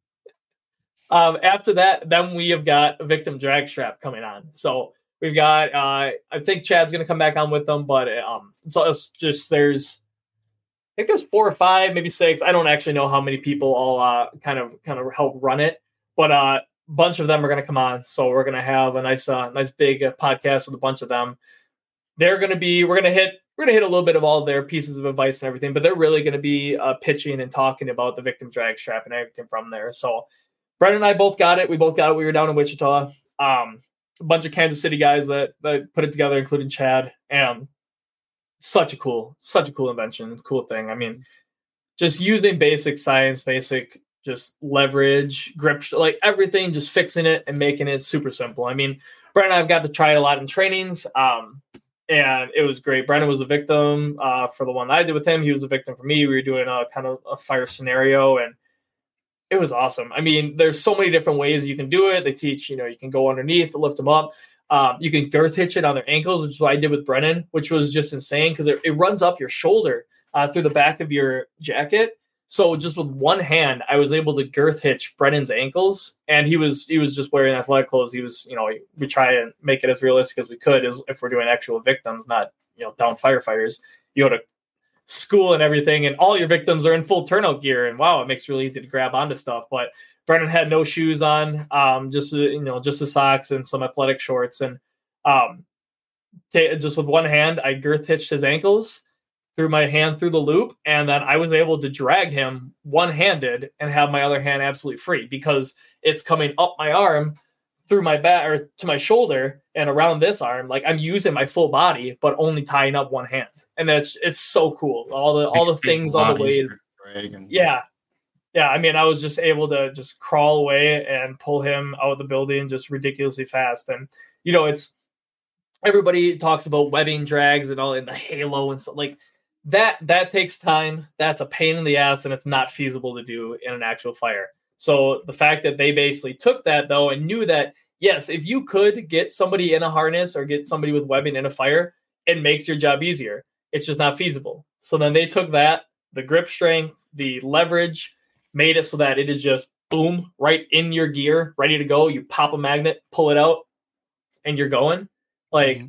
after that, then we have got a Victim Drag Strap coming on. So we've got I think Chad's gonna come back on with them, but so it's just I think there's 4 or 5, maybe 6. I don't actually know how many people all kind of help run it, but a bunch of them are going to come on. So we're going to have a nice big podcast with a bunch of them. We're going to hit a little bit of all of their pieces of advice and everything, but they're really going to be pitching and talking about the Victim Drag Strap and everything from there. So Brendan and I both got it. We both got it. We were down in Wichita. A bunch of Kansas City guys that put it together, including Chad, and such a cool invention, cool thing. I mean, just using basic science, basic just leverage, grip, like everything, just fixing it and making it super simple. I mean, Brendan and I've got to try it a lot in trainings, and it was great. Brendan was a victim for the one that I did with him. He was a victim for me. We were doing a kind of a fire scenario, and it was awesome. I mean, there's so many different ways you can do it. They teach, you can go underneath, lift them up. You can girth hitch it on their ankles, which is what I did with Brennan, which was just insane because it runs up your shoulder through the back of your jacket. So just with one hand, I was able to girth hitch Brennan's ankles, and he was just wearing athletic clothes. He was, we try and make it as realistic as we could, as if we're doing actual victims, not down firefighters. You go to school and everything, and all your victims are in full turnout gear, and wow, it makes it really easy to grab onto stuff. But Brennan had no shoes on, just the socks and some athletic shorts, and just with one hand, I girth hitched his ankles, threw my hand through the loop, and then I was able to drag him one-handed and have my other hand absolutely free because it's coming up my arm through my back or to my shoulder and around this arm. Like, I'm using my full body, but only tying up one hand, and it's so cool. All the things, all the ways. Yeah. I mean, I was just able to just crawl away and pull him out of the building just ridiculously fast. And, it's everybody talks about webbing drags and all in the halo and stuff like that takes time. That's a pain in the ass, and it's not feasible to do in an actual fire. So the fact that they basically took that though and knew that, yes, if you could get somebody in a harness or get somebody with webbing in a fire, it makes your job easier. It's just not feasible. So then they took that, the grip strength, the leverage, made it so that it is just boom, right in your gear, ready to go. You pop a magnet, pull it out, and you're going. Like,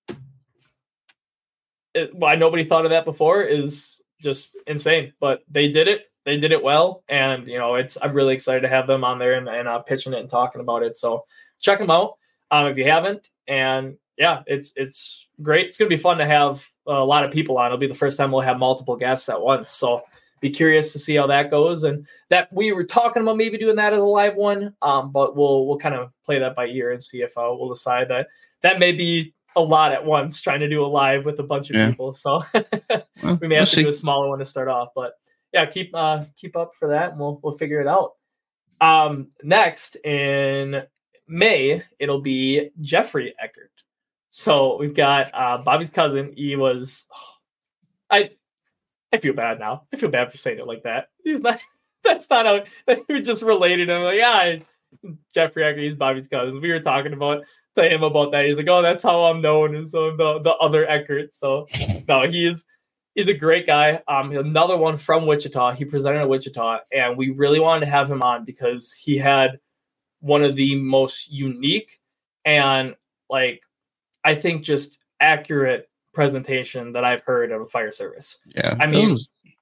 why nobody thought of that before is just insane. But they did it. They did it well. And, I'm really excited to have them on there and pitching it and talking about it. So check them out if you haven't. And, yeah, it's great. It's going to be fun to have a lot of people on. It'll be the first time we'll have multiple guests at once. So be curious to see how that goes. And that we were talking about maybe doing that as a live one, but we'll kind of play that by ear and see if we'll decide that may be a lot at once trying to do a live with a bunch of people. So we may have to do a smaller one to start off, but yeah, keep up for that and we'll figure it out. Next in May, it'll be Jeffrey Eckert. So we've got Bobby's cousin. He was, I feel bad now. I feel bad for saying it like that. He's not, that's not how, we just related him. Like, Jeffrey Eckert, he's Bobby's cousin. We were talking to him about that. He's like, oh, that's how I'm known. And so the other Eckert. So no, he's a great guy. Another one from Wichita. He presented at Wichita, and we really wanted to have him on because he had one of the most unique and I think just accurate presentation that I've heard of a fire service. Yeah. I mean,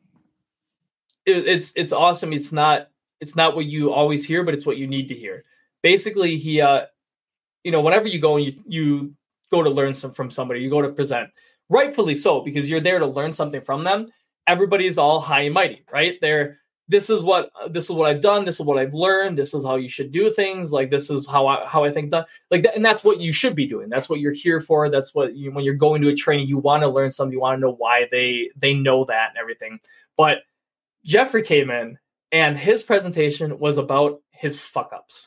it's awesome. It's not what you always hear, but it's what you need to hear. Basically, he, whenever you go and you go to learn from somebody, you go to present, rightfully so, because you're there to learn something from them. Everybody's all high and mighty, right? This is what I've done. This is what I've learned. This is how you should do things. Like, this is how I think done. Like that, and that's what you should be doing. That's what you're here for. That's what when you're going to a training, you want to learn something. You want to know why they know that and everything. But Jeffrey came in, and his presentation was about his fuck ups,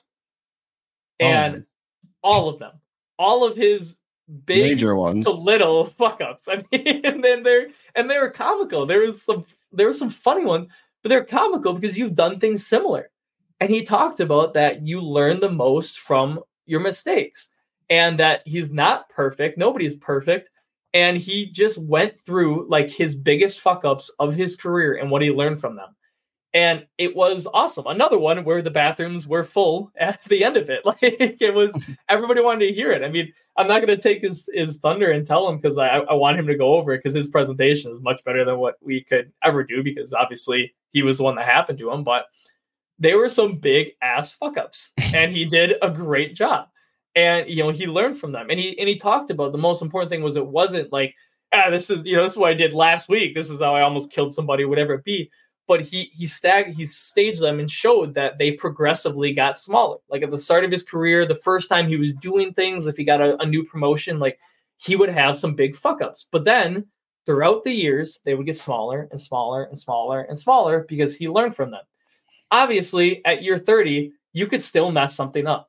and all of them, all of his big major ones to little fuck ups. I mean, and then they were comical. There were some funny ones. But they're comical because you've done things similar. And he talked about that you learn the most from your mistakes and that he's not perfect. Nobody's perfect. And he just went through his biggest fuck ups of his career and what he learned from them. And it was awesome. Another one where the bathrooms were full at the end of it. It was, everybody wanted to hear it. I mean, I'm not going to take his thunder and tell him because I want him to go over it because his presentation is much better than what we could ever do because obviously he was the one that happened to him. But there were some big ass fuck ups and he did a great job. And, he learned from them. And he talked about the most important thing was it wasn't this is what I did last week. This is how I almost killed somebody, whatever it be. But he staged them and showed that they progressively got smaller. Like at the start of his career, the first time he was doing things, if he got a new promotion, he would have some big fuck ups. But then throughout the years, they would get smaller and smaller and smaller and smaller because he learned from them. Obviously, at year 30, you could still mess something up.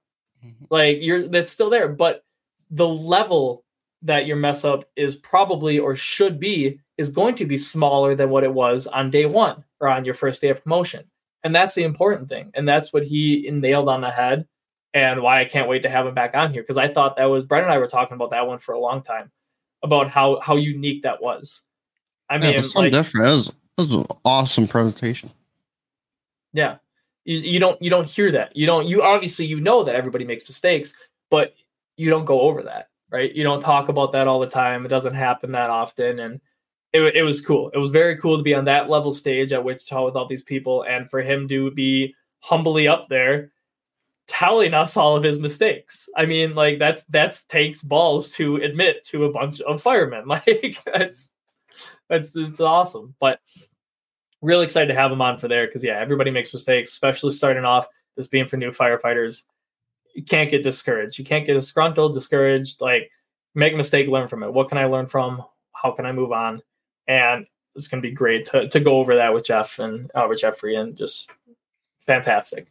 That's still there. But the level that your mess up is probably or should be is going to be smaller than what it was on day one or on your first day of promotion. And that's the important thing. And that's what he nailed on the head and why I can't wait to have him back on here. Because I thought that was, Brent and I were talking about that one for a long time about how unique that was. I mean, it's so different. It was an awesome presentation. Yeah. You don't hear that. You obviously, that everybody makes mistakes, but you don't go over that, right? You don't talk about that all the time. It doesn't happen that often. And it was cool. It was very cool to be on that level stage at Wichita with all these people and for him to be humbly up there telling us all of his mistakes. I mean, that's takes balls to admit to a bunch of firemen. It's awesome. But really excited to have him on for there because everybody makes mistakes, especially starting off. This being for new firefighters, you can't get discouraged. You can't get disgruntled, discouraged. Make a mistake, learn from it. What can I learn from? How can I move on? And it's going to be great to go over that with Jeff and with Jeffrey, and just fantastic.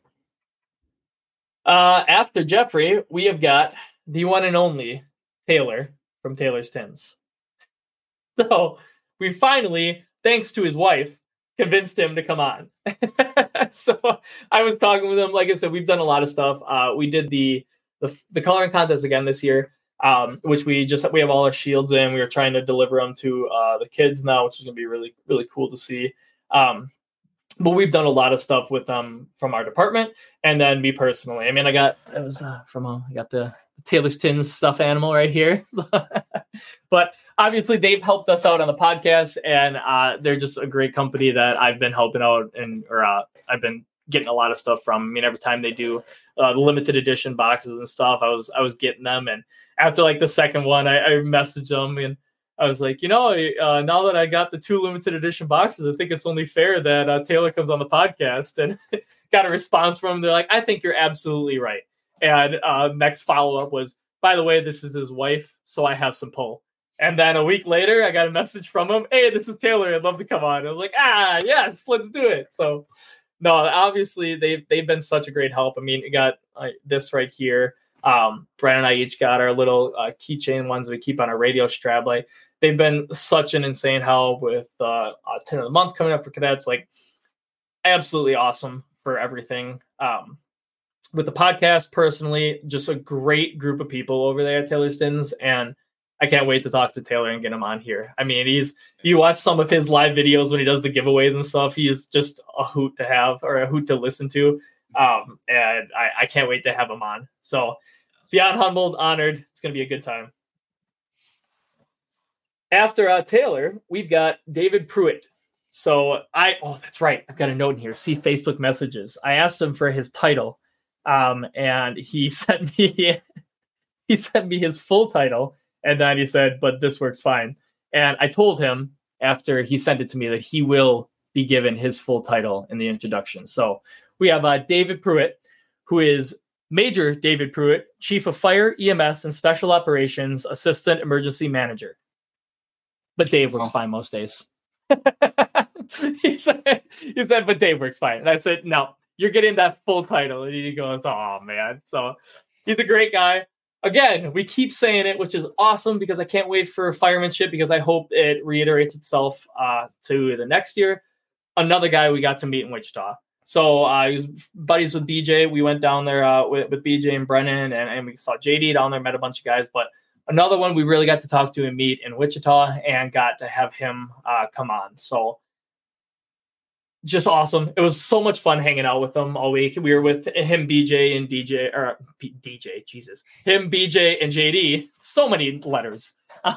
After Jeffrey, we have got the one and only Taylor from Taylor's Tins. So we finally, thanks to his wife, convinced him to come on. So I was talking with him. Like I said, we've done a lot of stuff. We did the coloring contest again this year. Which we have all our shields in. We are trying to deliver them to the kids now, which is going to be really, really cool to see. But we've done a lot of stuff with them from our department and then me personally. I mean, I got the Taylor's Tins stuffed animal right here. But obviously they've helped us out on the podcast and they're just a great company that I've been helping out I've been getting a lot of stuff from. I mean, every time they do the limited edition boxes and stuff, I was getting them. And after the second one, I messaged them and I was like, now that I got the 2 limited edition boxes, I think it's only fair that Taylor comes on the podcast. And got a response from him. They're like, I think you're absolutely right. And next follow-up was, by the way, this is his wife, so I have some pull. And then a week later, I got a message from him. Hey, this is Taylor. I'd love to come on. I was like, yes, let's do it. So, no, obviously, they've been such a great help. I mean, you got this right here. Brent and I each got our little keychain ones we keep on our radio strap. Like, they've been such an insane help with 10 of the month coming up for cadets. Like, absolutely awesome for everything. With the podcast, personally, just a great group of people over there at Taylorston's, and I can't wait to talk to Taylor and get him on here. I mean, you watch some of his live videos when he does the giveaways and stuff. He is just a hoot to have, or a hoot to listen to. And I can't wait to have him on. So beyond humbled, honored. It's going to be a good time. After Taylor, we've got David Pruitt. So that's right. I've got a note in here. See Facebook messages. I asked him for his title. And he sent me his full title. And then he said, but this works fine. And I told him after he sent it to me that he will be given his full title in the introduction. So we have David Pruitt, who is Major David Pruitt, Chief of Fire, EMS, and Special Operations, Assistant Emergency Manager. But Dave works fine most days. he said, but Dave works fine. And I said, no, you're getting that full title. And he goes, oh, man. So he's a great guy. Again, we keep saying it, which is awesome because I can't wait for firemanship because I hope it reiterates itself to the next year. Another guy we got to meet in Wichita. So he was buddies with BJ. We went down there with BJ and Brennan, and we saw JD down there, met a bunch of guys. But another one we really got to talk to and meet in Wichita and got to have him come on. So just awesome. It was so much fun hanging out with them all week. We were with him, BJ, and DJ, or DJ, Jesus. Him, BJ, and JD. So many letters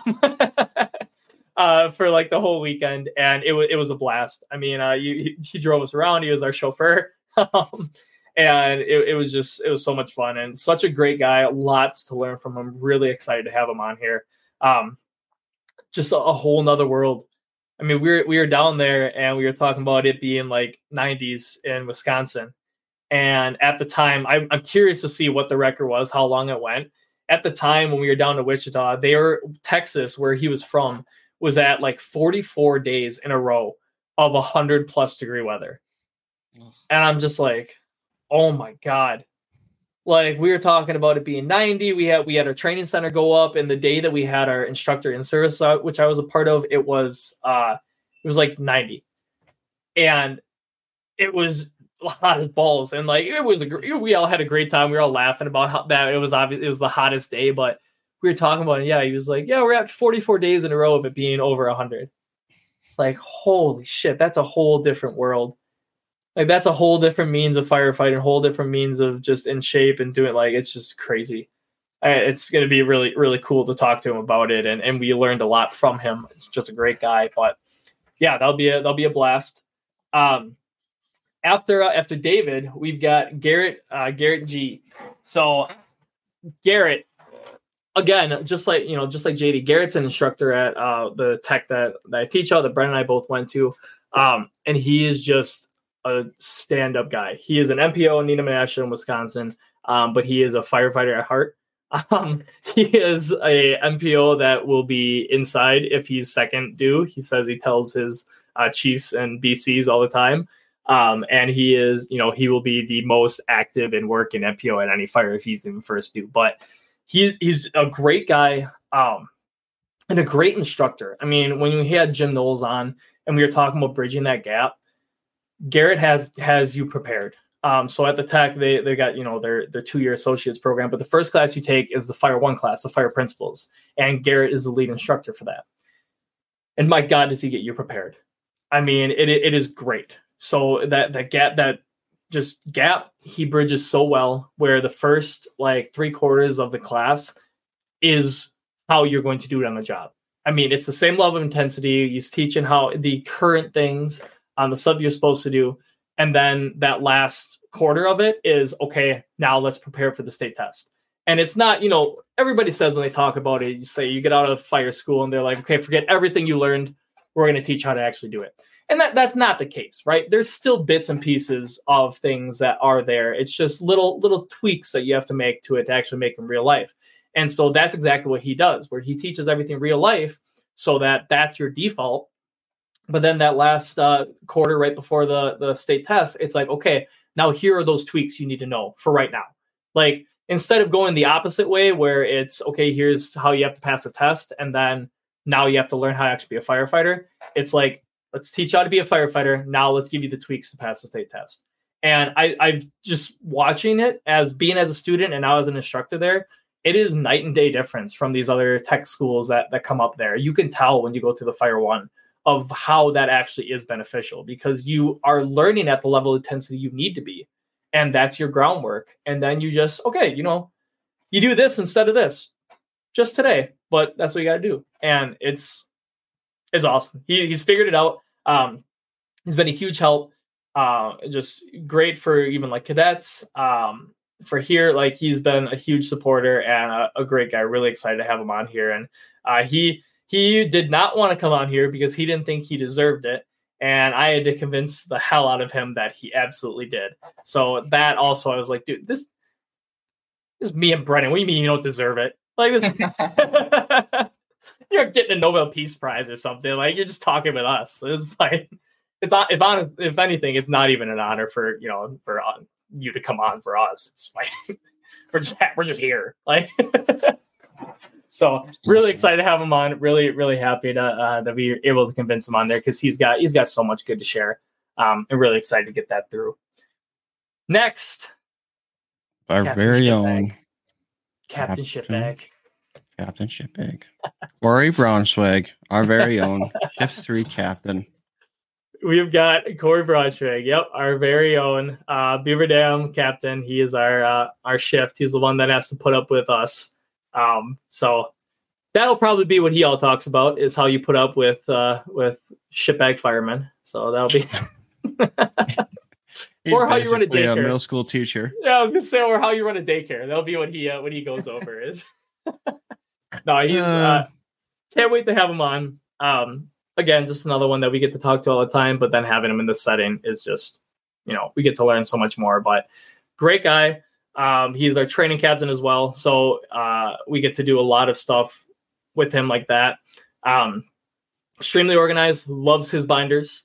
for like the whole weekend. And it was a blast. I mean, he drove us around. He was our chauffeur. And it was so much fun and such a great guy. Lots to learn from him. Really excited to have him on here. Just a whole nother world. I mean, we were down there and we were talking about it being like 90s in Wisconsin. And at the time, I'm curious to see what the record was, how long it went. At the time when we were down to Wichita, Texas, where he was from, was at like 44 days in a row of 100+ degree weather. And I'm just like, oh my God. Like, we were talking about it being 90. We had our training center go up, and the day that we had our instructor in service, which I was a part of, it was like 90, and it was hot as balls. And like, we all had a great time. We were all laughing about how that it was the hottest day, but we were talking about it. Yeah, he was like, yeah, we're at 44 days in a row of it being over 100. It's like, holy shit, that's a whole different world. Like, that's a whole different means of firefighting, a whole different means of just in shape and doing, like, it's just crazy. It's going to be really, really cool to talk to him about it. And we learned a lot from him. It's just a great guy, but yeah, that'll be a blast. After David, we've got Garrett G. So Garrett, again, just like JD, Garrett's an instructor at the tech that I teach out, that Brent and I both went to. And he is just a stand-up guy. He is an MPO in Neenah Menasha in Wisconsin, but he is a firefighter at heart. He is a MPO that will be inside if he's second due. He says he tells his chiefs and BCs all the time. And he is, he will be the most active in work in MPO at any fire if he's in first due. But he's a great guy and a great instructor. I mean, when we had Jim Knowles on and we were talking about bridging that gap, Garrett has you prepared. So at the tech, they got, their 2-year associates program, but the first class you take is the Fire 1 class, the fire principles. And Garrett is the lead instructor for that. And my God, does he get you prepared? I mean, it is great. So that gap, he bridges so well, where the first like 3/4 of the class is how you're going to do it on the job. I mean, it's the same level of intensity. He's teaching how the current things on the stuff you're supposed to do. And then that last quarter of it is, okay, now let's prepare for the state test. And it's not, everybody says when they talk about it, you say you get out of fire school and they're like, okay, forget everything you learned. We're going to teach how to actually do it. And that's not the case, right? There's still bits and pieces of things that are there. It's just little tweaks that you have to make to it to actually make them real life. And so that's exactly what he does, where he teaches everything real life so that that's your default. But then that last quarter right before the state test, it's like, okay, now here are those tweaks you need to know for right now. Like, instead of going the opposite way where it's, okay, here's how you have to pass the test, and then now you have to learn how to actually be a firefighter. It's like, let's teach you how to be a firefighter. Now let's give you the tweaks to pass the state test. And I've just watching it as a student and now as an instructor there, it is night and day difference from these other tech schools that come up there. You can tell when you go to the Fire One of how that actually is beneficial, because you are learning at the level of intensity you need to be. And that's your groundwork. And then you just, okay, you do this instead of this just today, but that's what you got to do. And it's awesome. He's figured it out. He's been a huge help. Just great for even like cadets. For here, like, he's been a huge supporter and a great guy. Really excited to have him on here. And he did not want to come on here because he didn't think he deserved it. And I had to convince the hell out of him that he absolutely did. So that also, I was like, dude, this is me and Brennan. What do you mean you don't deserve it? Like, this, you're getting a Nobel Peace Prize or something. Like, you're just talking with us. It's fine. If anything, it's not even an honor for you to come on for us. It's fine. we're just here. Like, so really excited to have him on. Really, really happy that we were able to convince him on there, because he's got so much good to share. And really excited to get that through. Next, our Captain very Shipbag. own Captain Shipbag. Captain Shipbag. Corey Braunschweig, our very own Shift 3 captain. We've got Corey Braunschweig. Yep, our very own Beaver Dam captain. He is our shift. He's the one that has to put up with us. So that'll probably be what he all talks about, is how you put up with shipbag firemen. So that'll be or how you run a daycare. A middle school teacher. Yeah, I was gonna say, or how you run a daycare. That'll be what he goes over is. No, he's can't wait to have him on. Again, just another one that we get to talk to all the time, but then having him in this setting is just, we get to learn so much more. But great guy. He's our training captain as well. So we get to do a lot of stuff with him like that. Extremely organized, loves his binders.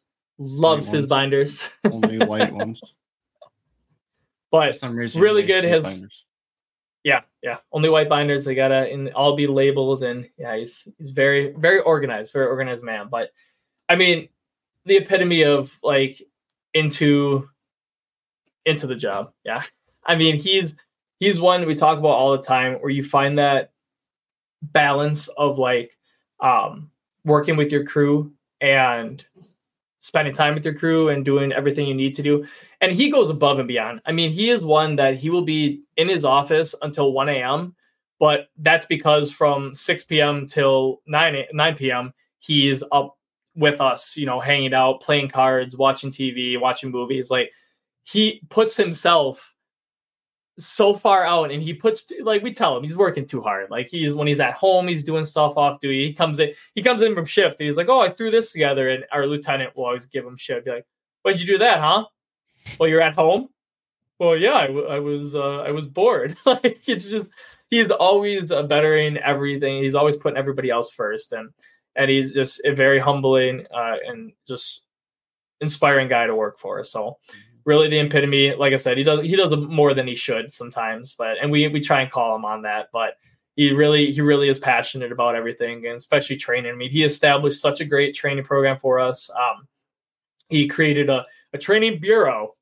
Only white ones. But for some reason, really good. Binders. Yeah. Only white binders. They gotta all be labeled, and yeah, he's very, very organized man. But I mean, the epitome of like into the job. Yeah. I mean, he's one we talk about all the time, where you find that balance of like working with your crew and spending time with your crew and doing everything you need to do. And he goes above and beyond. I mean, he is one that he will be in his office until 1 a.m., but that's because from 6 p.m. till 9 p.m., he is up with us, hanging out, playing cards, watching TV, watching movies. Like, he puts himself so far out, and he puts, like, we tell him he's working too hard. Like, when he's at home, he's doing stuff off duty. He comes in from shift, and he's like, oh, I threw this together. And our lieutenant will always give him shit. Be like, why'd you do that, huh? Well, you're at home? Well, yeah, I was bored. Like, it's just, he's always bettering everything. He's always putting everybody else first. And he's just a very humbling and just inspiring guy to work for. So really the epitome. Like I said, he does more than he should sometimes, and we try and call him on that, but he really is passionate about everything, and especially training. I mean, he established such a great training program for us. He created a training bureau,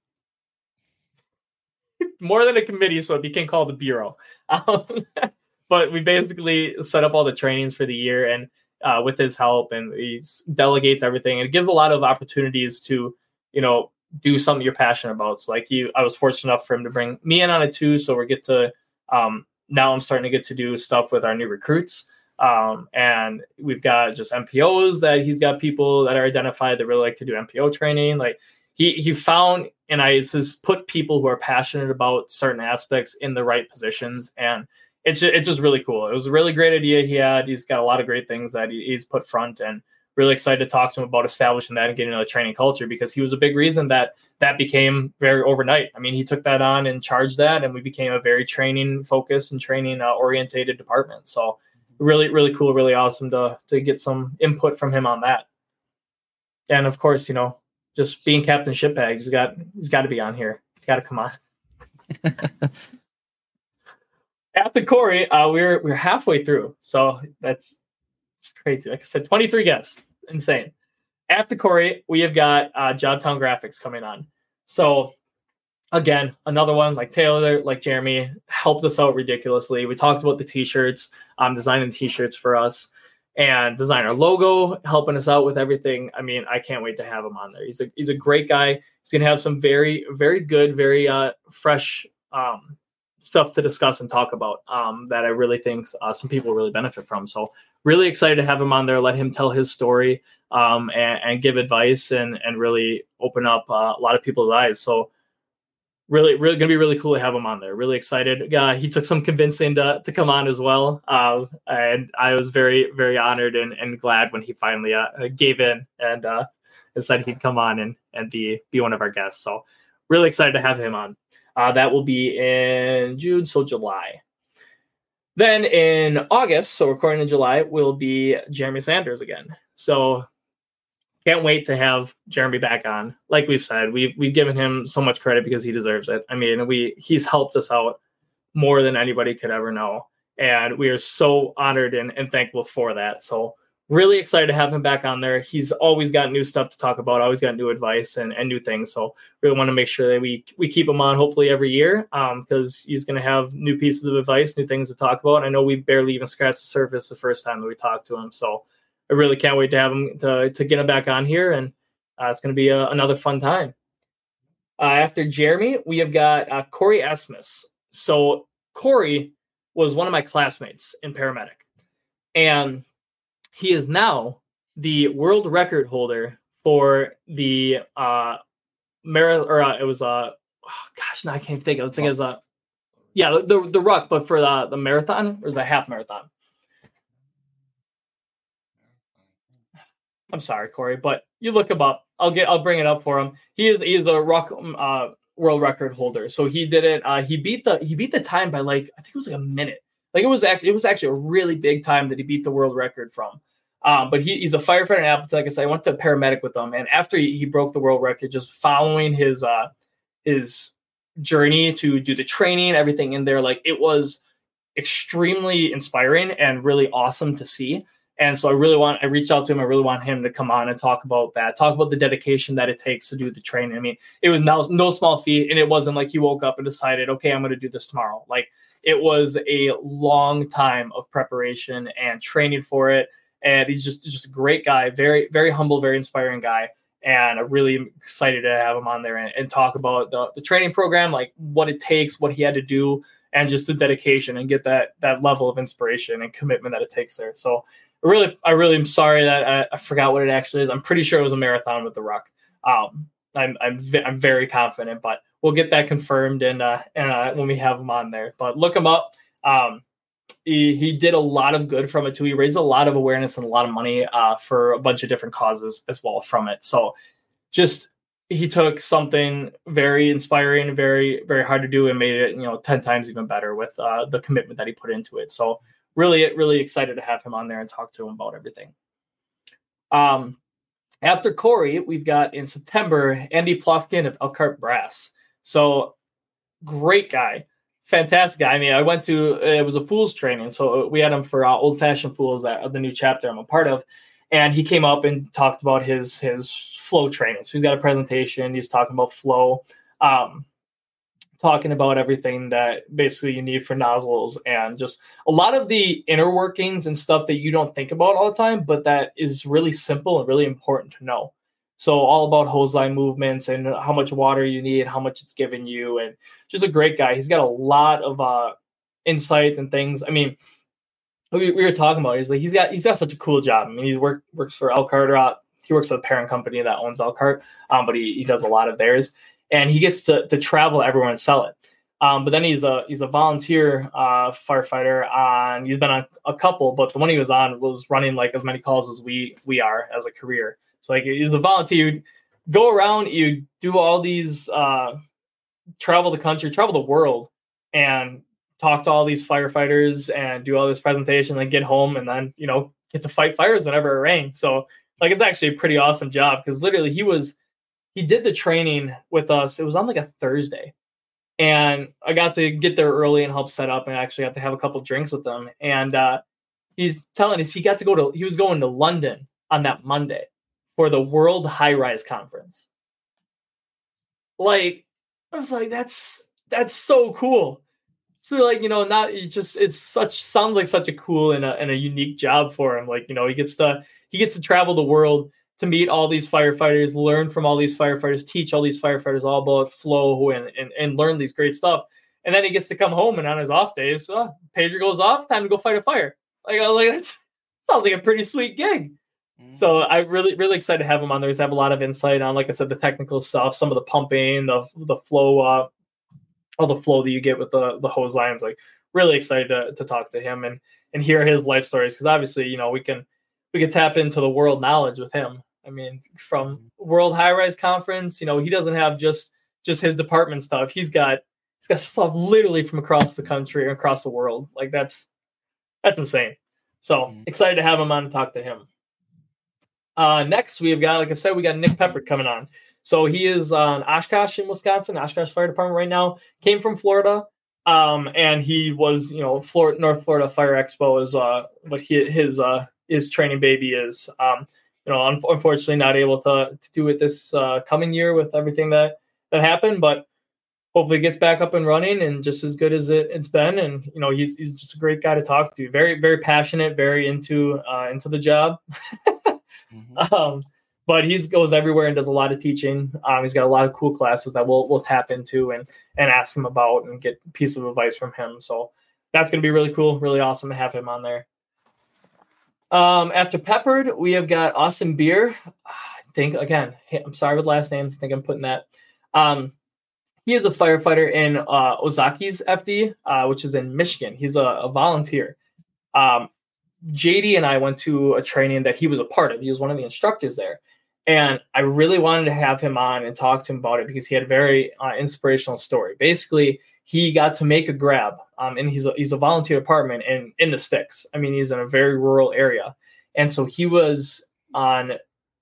more than a committee, so it became called the bureau. But we basically set up all the trainings for the year, and with his help, and he delegates everything, and it gives a lot of opportunities to, do something you're passionate about. So like I was fortunate enough for him to bring me in on it too. So we get to, now I'm starting to get to do stuff with our new recruits. And we've got just MPOs that he's got people that are identified that really like to do MPO training. Like he found, and I just put people who are passionate about certain aspects in the right positions. And it's just really cool. It was a really great idea he had. He's got a lot of great things that he's put front, and really excited to talk to him about establishing that and getting into the training culture, because he was a big reason that became very overnight. I mean, he took that on and charged that, and we became a very training focused and training orientated department. So really, really cool, really awesome to get some input from him on that. And of course, just being Captain Shitbag, he's got to be on here. He's got to come on. After Corey, we're halfway through, so that's crazy. Like I said, 23 guests, insane. After Corey, we have got Jobtown Graphics coming on. So again, another one like Taylor, like Jeremy, helped us out ridiculously. We talked about the t-shirts, designing t-shirts for us, and design our logo, helping us out with everything. I mean, I can't wait to have him on there. He's a great guy. He's going to have some very, very good, very fresh stuff to discuss and talk about that I really think some people really benefit from. So really excited to have him on there, let him tell his story and give advice and really open up a lot of people's eyes. So really going to be really cool to have him on there. Really excited. He took some convincing to come on as well. And I was very, very honored and glad when he finally gave in and said he'd come on and be one of our guests. So really excited to have him on. That will be in June, so July. Then in August, so recording in July, will be Jeremy Sanders again. So can't wait to have Jeremy back on. Like we've said, we've given him so much credit because he deserves it. I mean, he's helped us out more than anybody could ever know. And we are so honored and thankful for that. So really excited to have him back on there. He's always got new stuff to talk about, always got new advice and new things. So really want to make sure that we keep him on hopefully every year because he's going to have new pieces of advice, new things to talk about. I know we barely even scratched the surface the first time that we talked to him. So I really can't wait to have him to get him back on here. And it's going to be another fun time. After Jeremy, we have got Corey Asmus. So Corey was one of my classmates in paramedic. And he is now the world record holder for the I can't think. I think it was the ruck, but for the marathon, or was a half marathon? I'm sorry, Corey, but you look him up. I'll bring it up for him. He is a ruck world record holder. So he did it. He beat the time by I think it was a minute. Like it was actually a really big time that he beat the world record from. But he's a firefighter in Appleton. Like I said, I went to paramedic with him, and after he broke the world record, just following his journey to do the training, everything in there, like it was extremely inspiring and really awesome to see. And so I reached out to him. I really want him to come on and talk about the dedication that it takes to do the training. I mean, it was no small feat, and it wasn't like he woke up and decided, okay, I'm going to do this tomorrow. Like it was a long time of preparation and training for it. And he's just a great guy, very, very humble, very inspiring guy. And I'm really excited to have him on there and talk about the training program, like what it takes, what he had to do, and just the dedication and get that level of inspiration and commitment that it takes there. So I really am sorry that I forgot what it actually is. I'm pretty sure it was a marathon with the ruck. I'm very confident, but we'll get that confirmed and when we have him on there. But look him up. He did a lot of good from it too. He raised a lot of awareness and a lot of money for a bunch of different causes as well from it. So he took something very inspiring, very, very hard to do and made it, 10 times even better with the commitment that he put into it. So really, really excited to have him on there and talk to him about everything. After Corey, we've got in September, Andy Plofkin of Elkhart Brass. So great guy. Fantastic guy. I mean, it was a Fools training. So we had him for Old Fashioned Fools, the new chapter I'm a part of. And he came up and talked about his flow training. So he's got a presentation. He's talking about flow, talking about everything that basically you need for nozzles and just a lot of the inner workings and stuff that you don't think about all the time, but that is really simple and really important to know. So all about hose line movements and how much water you need, how much it's giving you, and just a great guy. He's got a lot of insight and things. I mean, we were talking about it. He's got such a cool job. I mean, he works for Elkhart. He works for the parent company that owns Elkhart, but he does a lot of theirs, and he gets to travel everywhere and sell it. But then he's a volunteer firefighter on. He's been on a couple, but the one he was on was running like as many calls as we are as a career. So like he's a volunteer. You'd go around, you do all these travel the country, travel the world, and talk to all these firefighters and do all this presentation, then get home and then get to fight fires whenever it rains. So like it's actually a pretty awesome job because literally he did the training with us. It was on like a Thursday. And I got to get there early and help set up and actually got to have a couple drinks with them. And he's telling us he was going to London on that Monday for the World High Rise Conference. Like, I was like, that's so cool. So like, sounds like such a cool and a unique job for him. Like, he gets to travel the world to meet all these firefighters, learn from all these firefighters, teach all these firefighters all about flow and learn these great stuff. And then he gets to come home and on his off days, pager goes off, time to go fight a fire. Like that sounds like a pretty sweet gig. Mm-hmm. So I really, really excited to have him on there. He's have a lot of insight on, like I said, the technical stuff, some of the pumping, the flow, all the flow that you get with the hose lines. Like really excited to talk to him and hear his life stories. Cause obviously, we can tap into the world knowledge with him. I mean, from World High Rise Conference, he doesn't have just his department stuff. He's got stuff literally from across the country, across the world. Like that's insane. So excited to have him on and talk to him. Next we've got, like I said, we got Nick Peppard coming on. So he is on Oshkosh in Wisconsin, Oshkosh Fire Department right now. Came from Florida. And he was, North Florida Fire Expo is what his training baby is. Unfortunately not able to do it this coming year with everything that happened, but hopefully gets back up and running and just as good as it's been. And, he's just a great guy to talk to. Very, very passionate, very into the job. But he goes everywhere and does a lot of teaching. He's got a lot of cool classes that we'll tap into and ask him about and get a piece of advice from him. So that's going to be really cool, really awesome to have him on there. After Peppard, we have got Austin Beer. I think, again, I'm sorry with last names. I think I'm putting that. He is a firefighter in Ozaki's FD, which is in Michigan. He's a volunteer. JD and I went to a training that he was a part of. He was one of the instructors there. And I really wanted to have him on and talk to him about it because he had a very inspirational story. Basically, he got to make a grab, and he's a volunteer department in the sticks. I mean, he's in a very rural area. And so he was on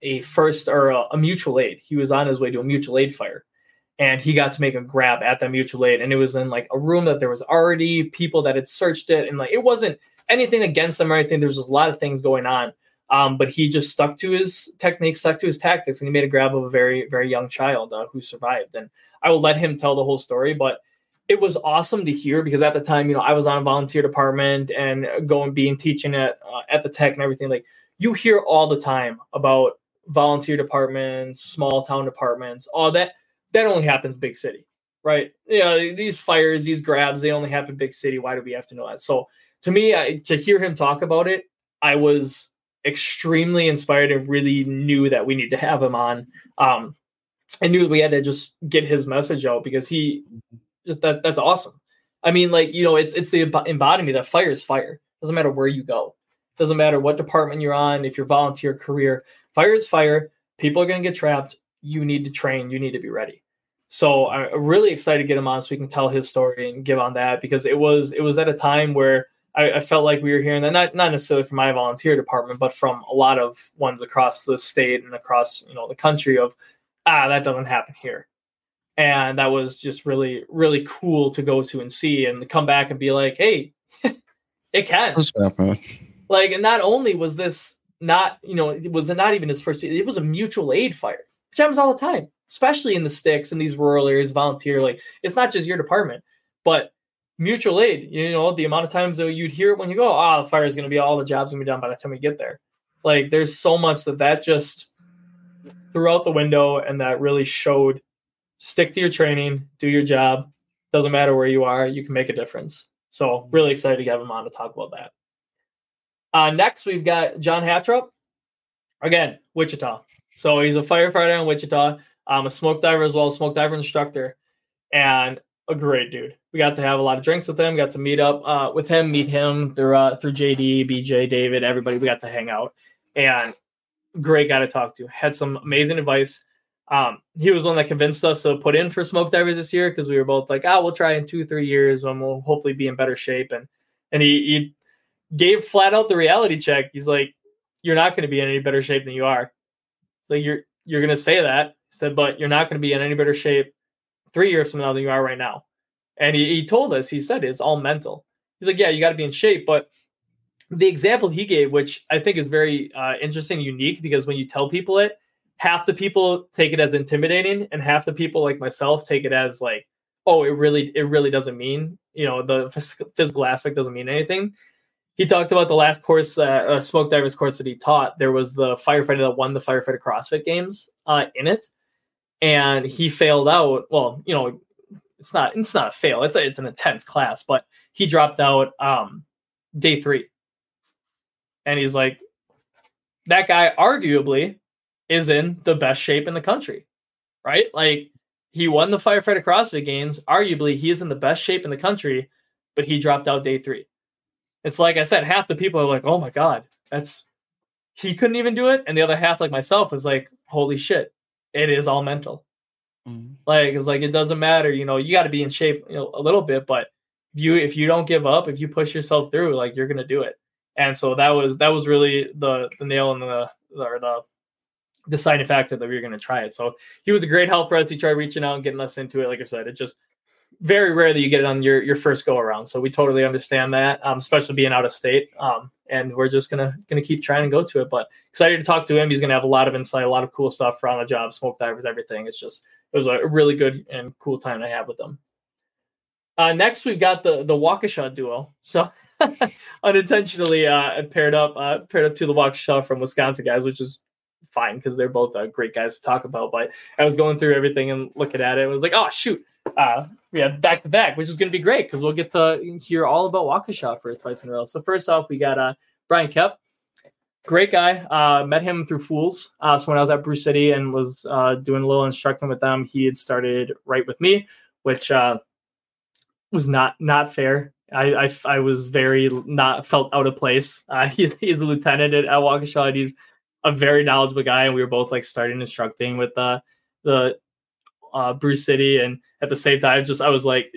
a mutual aid. He was on his way to a mutual aid fire. And he got to make a grab at that mutual aid. And it was in like a room that there was already people that had searched it. And like, it wasn't anything against them or anything. There's just a lot of things going on. But he just stuck to his techniques, stuck to his tactics, and he made a grab of a very, very young child who survived. And I will let him tell the whole story, but it was awesome to hear because at the time, I was on a volunteer department and teaching at the tech and everything. Like you hear all the time about volunteer departments, small town departments, all that only happens big city, right? These fires, these grabs, they only happen big city. Why do we have to know that? So to me, to hear him talk about it, I was extremely inspired and really knew that we need to have him on. I knew we had to just get his message out because that's awesome. I mean, like, it's the embodiment that fire is fire. Doesn't matter where you go. Doesn't matter what department you're on. If you're volunteer career, fire is fire. People are going to get trapped. You need to train. You need to be ready. So I'm really excited to get him on so we can tell his story and give on that because it was at a time where I felt like we were hearing that not necessarily from my volunteer department, but from a lot of ones across the state and across the country of that doesn't happen here, and that was just really, really cool to go to and see and come back and be like, hey, it can. Like, and not only was this it was not even his first. It was a mutual aid fire, which happens all the time, especially in the sticks in these rural areas. Volunteer, like it's not just your department, but mutual aid, the amount of times that you'd hear it when you go, the fire is going to be all the jobs going to be done by the time we get there. Like there's so much that just threw out the window and that really showed stick to your training, do your job. Doesn't matter where you are, you can make a difference. So really excited to have him on to talk about that. Next, we've got John Hatrup. Again, Wichita. So he's a firefighter in Wichita, a smoke diver as well, a smoke diver instructor. And a great dude. We got to have a lot of drinks with him, got to meet up with him, meet him through JD, BJ, David, everybody. We got to hang out, and great guy to talk to. Had some amazing advice. He was one that convinced us to put in for Smoke Divers this year because we were both like, we'll try in 2-3 years when we'll hopefully be in better shape. And he gave flat out the reality check. He's like, you're not going to be in any better shape than you are. Like you're going to say that. He said, but you're not going to be in any better shape 3 years from now than you are right now. And he told us, he said, it's all mental. He's like, yeah, you got to be in shape. But the example he gave, which I think is very interesting, unique, because when you tell people it, half the people take it as intimidating, and half the people like myself take it as like, oh, it really doesn't mean, the physical aspect doesn't mean anything. He talked about the last course, Smoke Divers course that he taught. There was the firefighter that won the Firefighter CrossFit Games in it, and he failed out. Well, it's not a fail. It's an intense class, but he dropped out day 3, and he's like, that guy arguably is in the best shape in the country, right? Like, he won the Firefighter CrossFit Games. Arguably, he is in the best shape in the country, but he dropped out day 3. It's like I said, half the people are like, oh my God, he couldn't even do it. And the other half, like myself, was like, holy shit, it is all mental. Mm-hmm. Like, it's like, it doesn't matter. You got to be in shape, a little bit, but if you don't give up, if you push yourself through, like, you're going to do it. And so that was really the nail in the deciding factor that we were going to try it. So he was a great help for us. He tried reaching out and getting us into it. Like I said, it's just very rare that you get it on your first go around. So we totally understand that, especially being out of state. And we're just gonna keep trying to go to it. But excited to talk to him. He's gonna have a lot of insight, a lot of cool stuff for on the job, Smoke Divers, everything. It was a really good and cool time to have with them. Next, we've got the Waukesha duo. So unintentionally paired up to the Waukesha from Wisconsin guys, which is fine because they're both great guys to talk about. But I was going through everything and looking at it. It was like, oh shoot, we have back to back, which is going to be great because we'll get to hear all about Waukesha for twice in a row. So first off, we got Brian Kep, great guy. Met him through Fools. So when I was at Brew City and was doing a little instructing with them, he had started right with me, which was not fair. I was very felt out of place. He's a lieutenant at Waukesha, and he's a very knowledgeable guy, and we were both like starting instructing with the Brew City, and at the same time, I was like,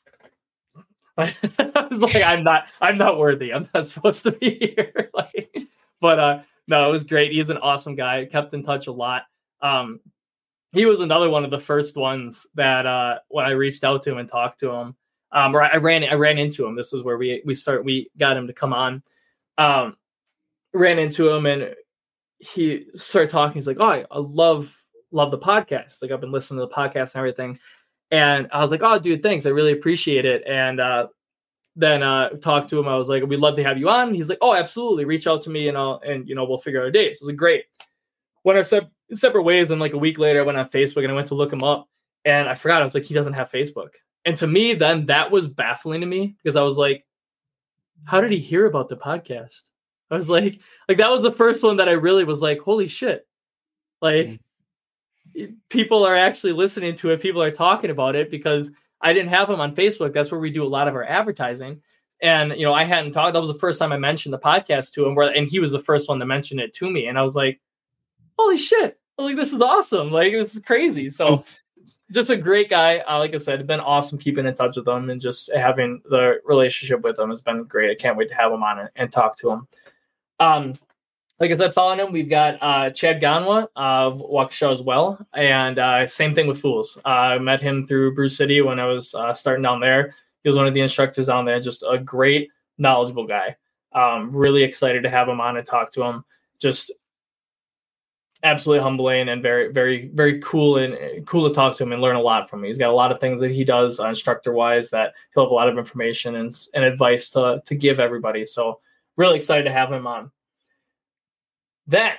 I'm not worthy. I'm not supposed to be here. But no, it was great. He's an awesome guy. Kept in touch a lot. He was another one of the first ones that when I reached out to him and talked to him, or I ran into him. This is where we got him to come on. Ran into him and he started talking. He's like, oh, I love the podcast. Like, I've been listening to the podcast and everything. And I was like, oh, dude, thanks. I really appreciate it. And then talked to him. I was like, we'd love to have you on. He's like, oh, absolutely. Reach out to me and we'll figure out a date. So it was like, great. Went our separate ways. And like a week later, I went on Facebook and I went to look him up and I forgot. I was like, he doesn't have Facebook. And to me, then that was baffling to me because I was like, how did he hear about the podcast? I was like that was the first one that I really was like, holy shit. Like, people are actually listening to it. People are talking about it because I didn't have him on Facebook. That's where we do a lot of our advertising. And, I hadn't talked. That was the first time I mentioned the podcast to him, and he was the first one to mention it to me. And I was like, holy shit. I was like, this is awesome. Like, this is crazy. So just a great guy. Like I said, it's been awesome keeping in touch with him and just having the relationship with him has been great. I can't wait to have him on and talk to him. Like I said, following him, we've got Chad Ganwa of Waukesha as well. And same thing with Fools. I met him through Brew City when I was starting down there. He was one of the instructors down there. Just a great, knowledgeable guy. Really excited to have him on and talk to him. Just absolutely humbling and very, very, very cool and cool to talk to him and learn a lot from him. He's got a lot of things that he does instructor-wise that he'll have a lot of information and advice to give everybody. So really excited to have him on. Then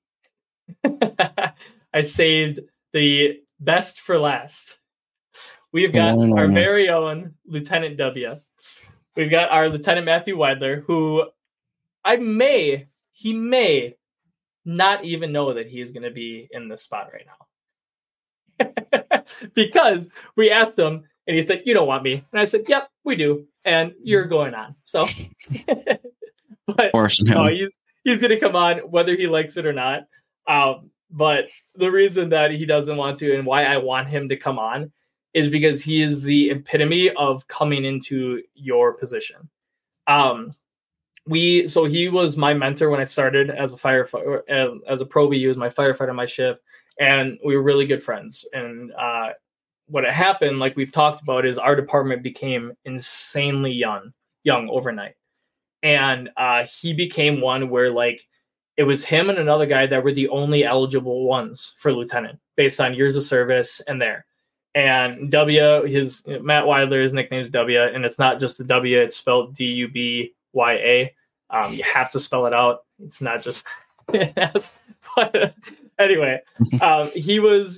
I saved the best for last. We've got our very own Lieutenant W. We've got our Lieutenant Matthew Weidler, who he may not even know that he is going to be in this spot right now. Because we asked him, And he's like, you don't want me. And I said, yep, we do. And you're going on. So, but no, he's going to come on whether he likes it or not. But the reason that he doesn't want to and why I want him to come on is because he is the epitome of coming into your position. So he was my mentor when I started as a firefighter, as a Pro B. He was my firefighter on my shift, and we were really good friends. And what had happened, like we've talked about, is our department became insanely young overnight. And he became one where like it was him and another guy that were the only eligible ones for lieutenant based on years of service and there. And Matt Weidler, his nickname is W, and it's not just the W, it's spelled D-U-B-Y-A. You have to spell it out. It's not just but anyway, he was,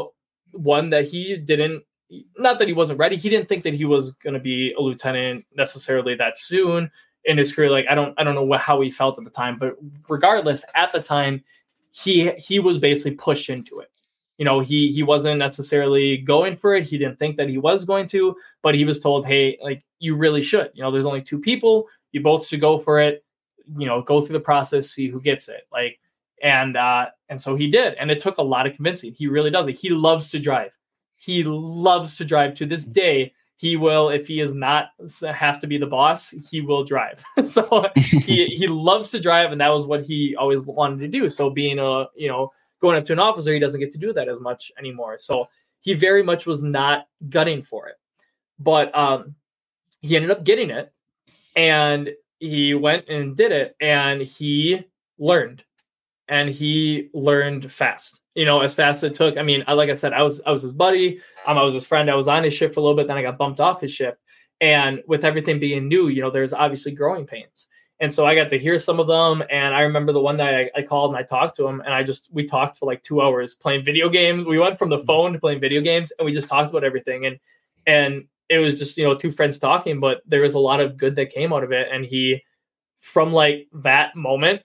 one that he didn't, not that he wasn't ready. He didn't think that he was going to be a lieutenant necessarily that soon in his career. Like, I don't know how he felt at the time, but regardless, at the time, he was basically pushed into it. He wasn't necessarily going for it. He didn't think that he was going to, but he was told, hey, like, you really should. There's only 2 people. You both should go for it. Go through the process, see who gets it. Like, and so he did. And it took a lot of convincing. He really does it. He loves to drive. He loves to drive. To this day, he will, if he is not have to be the boss, he will drive. So he loves to drive. And that was what he always wanted to do. So being going up to an officer, he doesn't get to do that as much anymore. So he very much was not gunning for it. But he ended up getting it. And he went and did it. And he learned. And he learned fast. As fast as it took. I mean, like I said, I was his buddy. I was his friend. I was on his shift for a little bit. Then I got bumped off his shift. And with everything being new, there's obviously growing pains. And so I got to hear some of them. And I remember the one night I called and I talked to him. And we talked for like 2 hours playing video games. We went from the phone to playing video games. And we just talked about everything. And it was just, 2 friends talking. But there was a lot of good that came out of it. And he, from like that moment,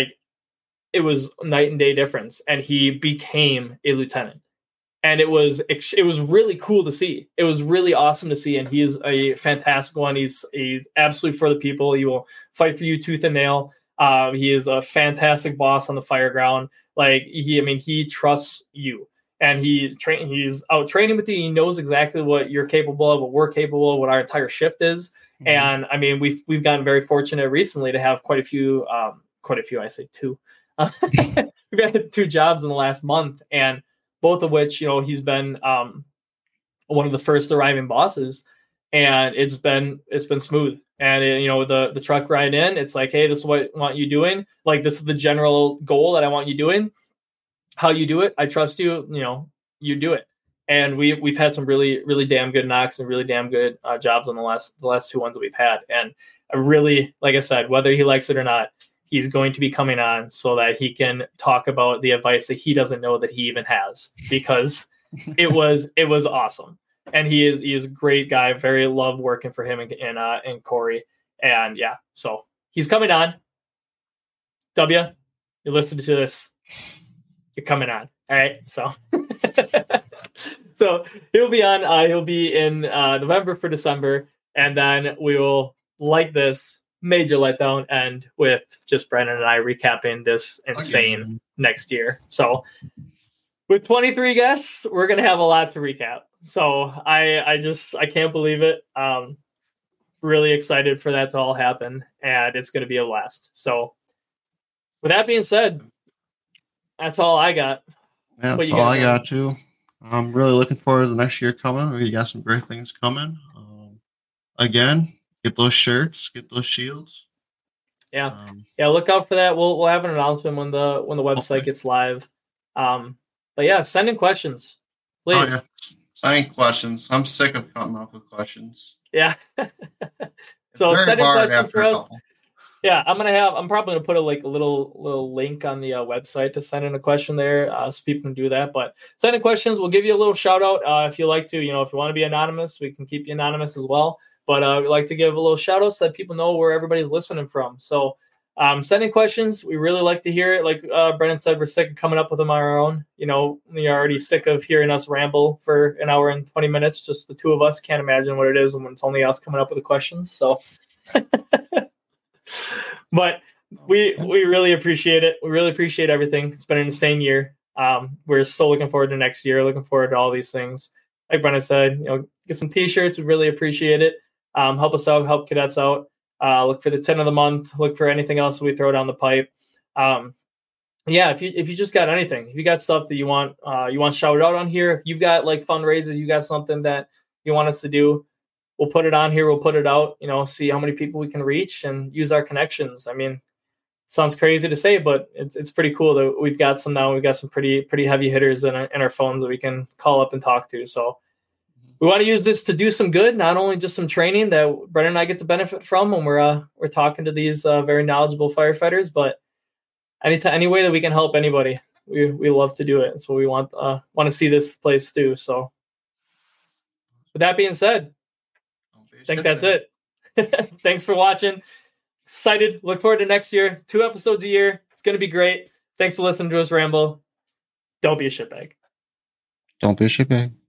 it was night and day difference, and he became a lieutenant. And it was really cool to see. It was really awesome to see. And he is a fantastic one. He's absolutely for the people. He will fight for you tooth and nail. He is a fantastic boss on the fire ground. Like he trusts you, and he's out training with you. He knows exactly what you're capable of, what we're capable of, what our entire shift is. Mm-hmm. And I mean, we've gotten very fortunate recently to have quite a few. I say 2. We've had 2 jobs in the last month, and both of which, he's been one of the first arriving bosses, and it's been smooth. And the truck ride in, it's like, hey, this is what I want you doing. Like, this is the general goal that I want you doing. How you do it, I trust you. You do it. And we've had some really, really damn good knocks and really damn good jobs on the last 2 ones that we've had. And I really, like I said, whether he likes it or not, he's going to be coming on so that he can talk about the advice that he doesn't know that he even has, because it was awesome. And he is a great guy. Very love working for him and Corey. And yeah, so he's coming on. W, you're listening to this. You're coming on. All right. So, so he'll be on. He'll be in November for December. And then we will, like this, major letdown end with just Brandon and I recapping this insane next year. So with 23 guests, we're going to have a lot to recap. So I can't believe it. Really excited for that to all happen, and it's going to be a blast. So with that being said, that's all I got. Yeah, that's all I got too. I'm really looking forward to the next year coming. We got some great things coming. Again, get those shirts, get those shields. Yeah. Look out for that. We'll have an announcement when the website gets live. But yeah, send in questions, please. Oh, yeah. Send in questions. I'm sick of coming up with questions. Yeah. So send in questions for us. Yeah, I'm probably gonna put a little link on the website to send in a question there, so people can do that. But send in questions. We'll give you a little shout out if you like to. If you want to be anonymous, we can keep you anonymous as well. But we like to give a little shout out so that people know where everybody's listening from. So Send in questions. We really like to hear it. Like Brennan said, we're sick of coming up with them on our own. You know, we're already sick of hearing us ramble for an hour and 20 minutes, just the two of us. Can't imagine what it is when it's only us coming up with the questions. So, but we really appreciate it. We really appreciate everything. It's been an insane year. We're so looking forward to next year, looking forward to all these things. Like Brennan said, you know, get some t-shirts. We really appreciate it. Help us out, help cadets out. Look for the 10 of the month, look for anything else we throw down the pipe. If you just got anything, if you got stuff that you want shouted out on here, if you've got like fundraisers, you got something that you want us to do, we'll put it on here. We'll put it out, you know, see how many people we can reach and use our connections. I mean, sounds crazy to say, but it's pretty cool that we've got some now. We've got some pretty heavy hitters in our phones that we can call up and talk to. So we want to use this to do some good, not only just some training that Brennan and I get to benefit from when we're talking to these very knowledgeable firefighters, but any way that we can help anybody, we love to do it. That's what we want to see this place do. So with that being said, I think that's it. Thanks for watching. Excited. Look forward to next year. 2 episodes a year. It's going to be great. Thanks for listening to us ramble. Don't be a shitbag. Don't be a shitbag.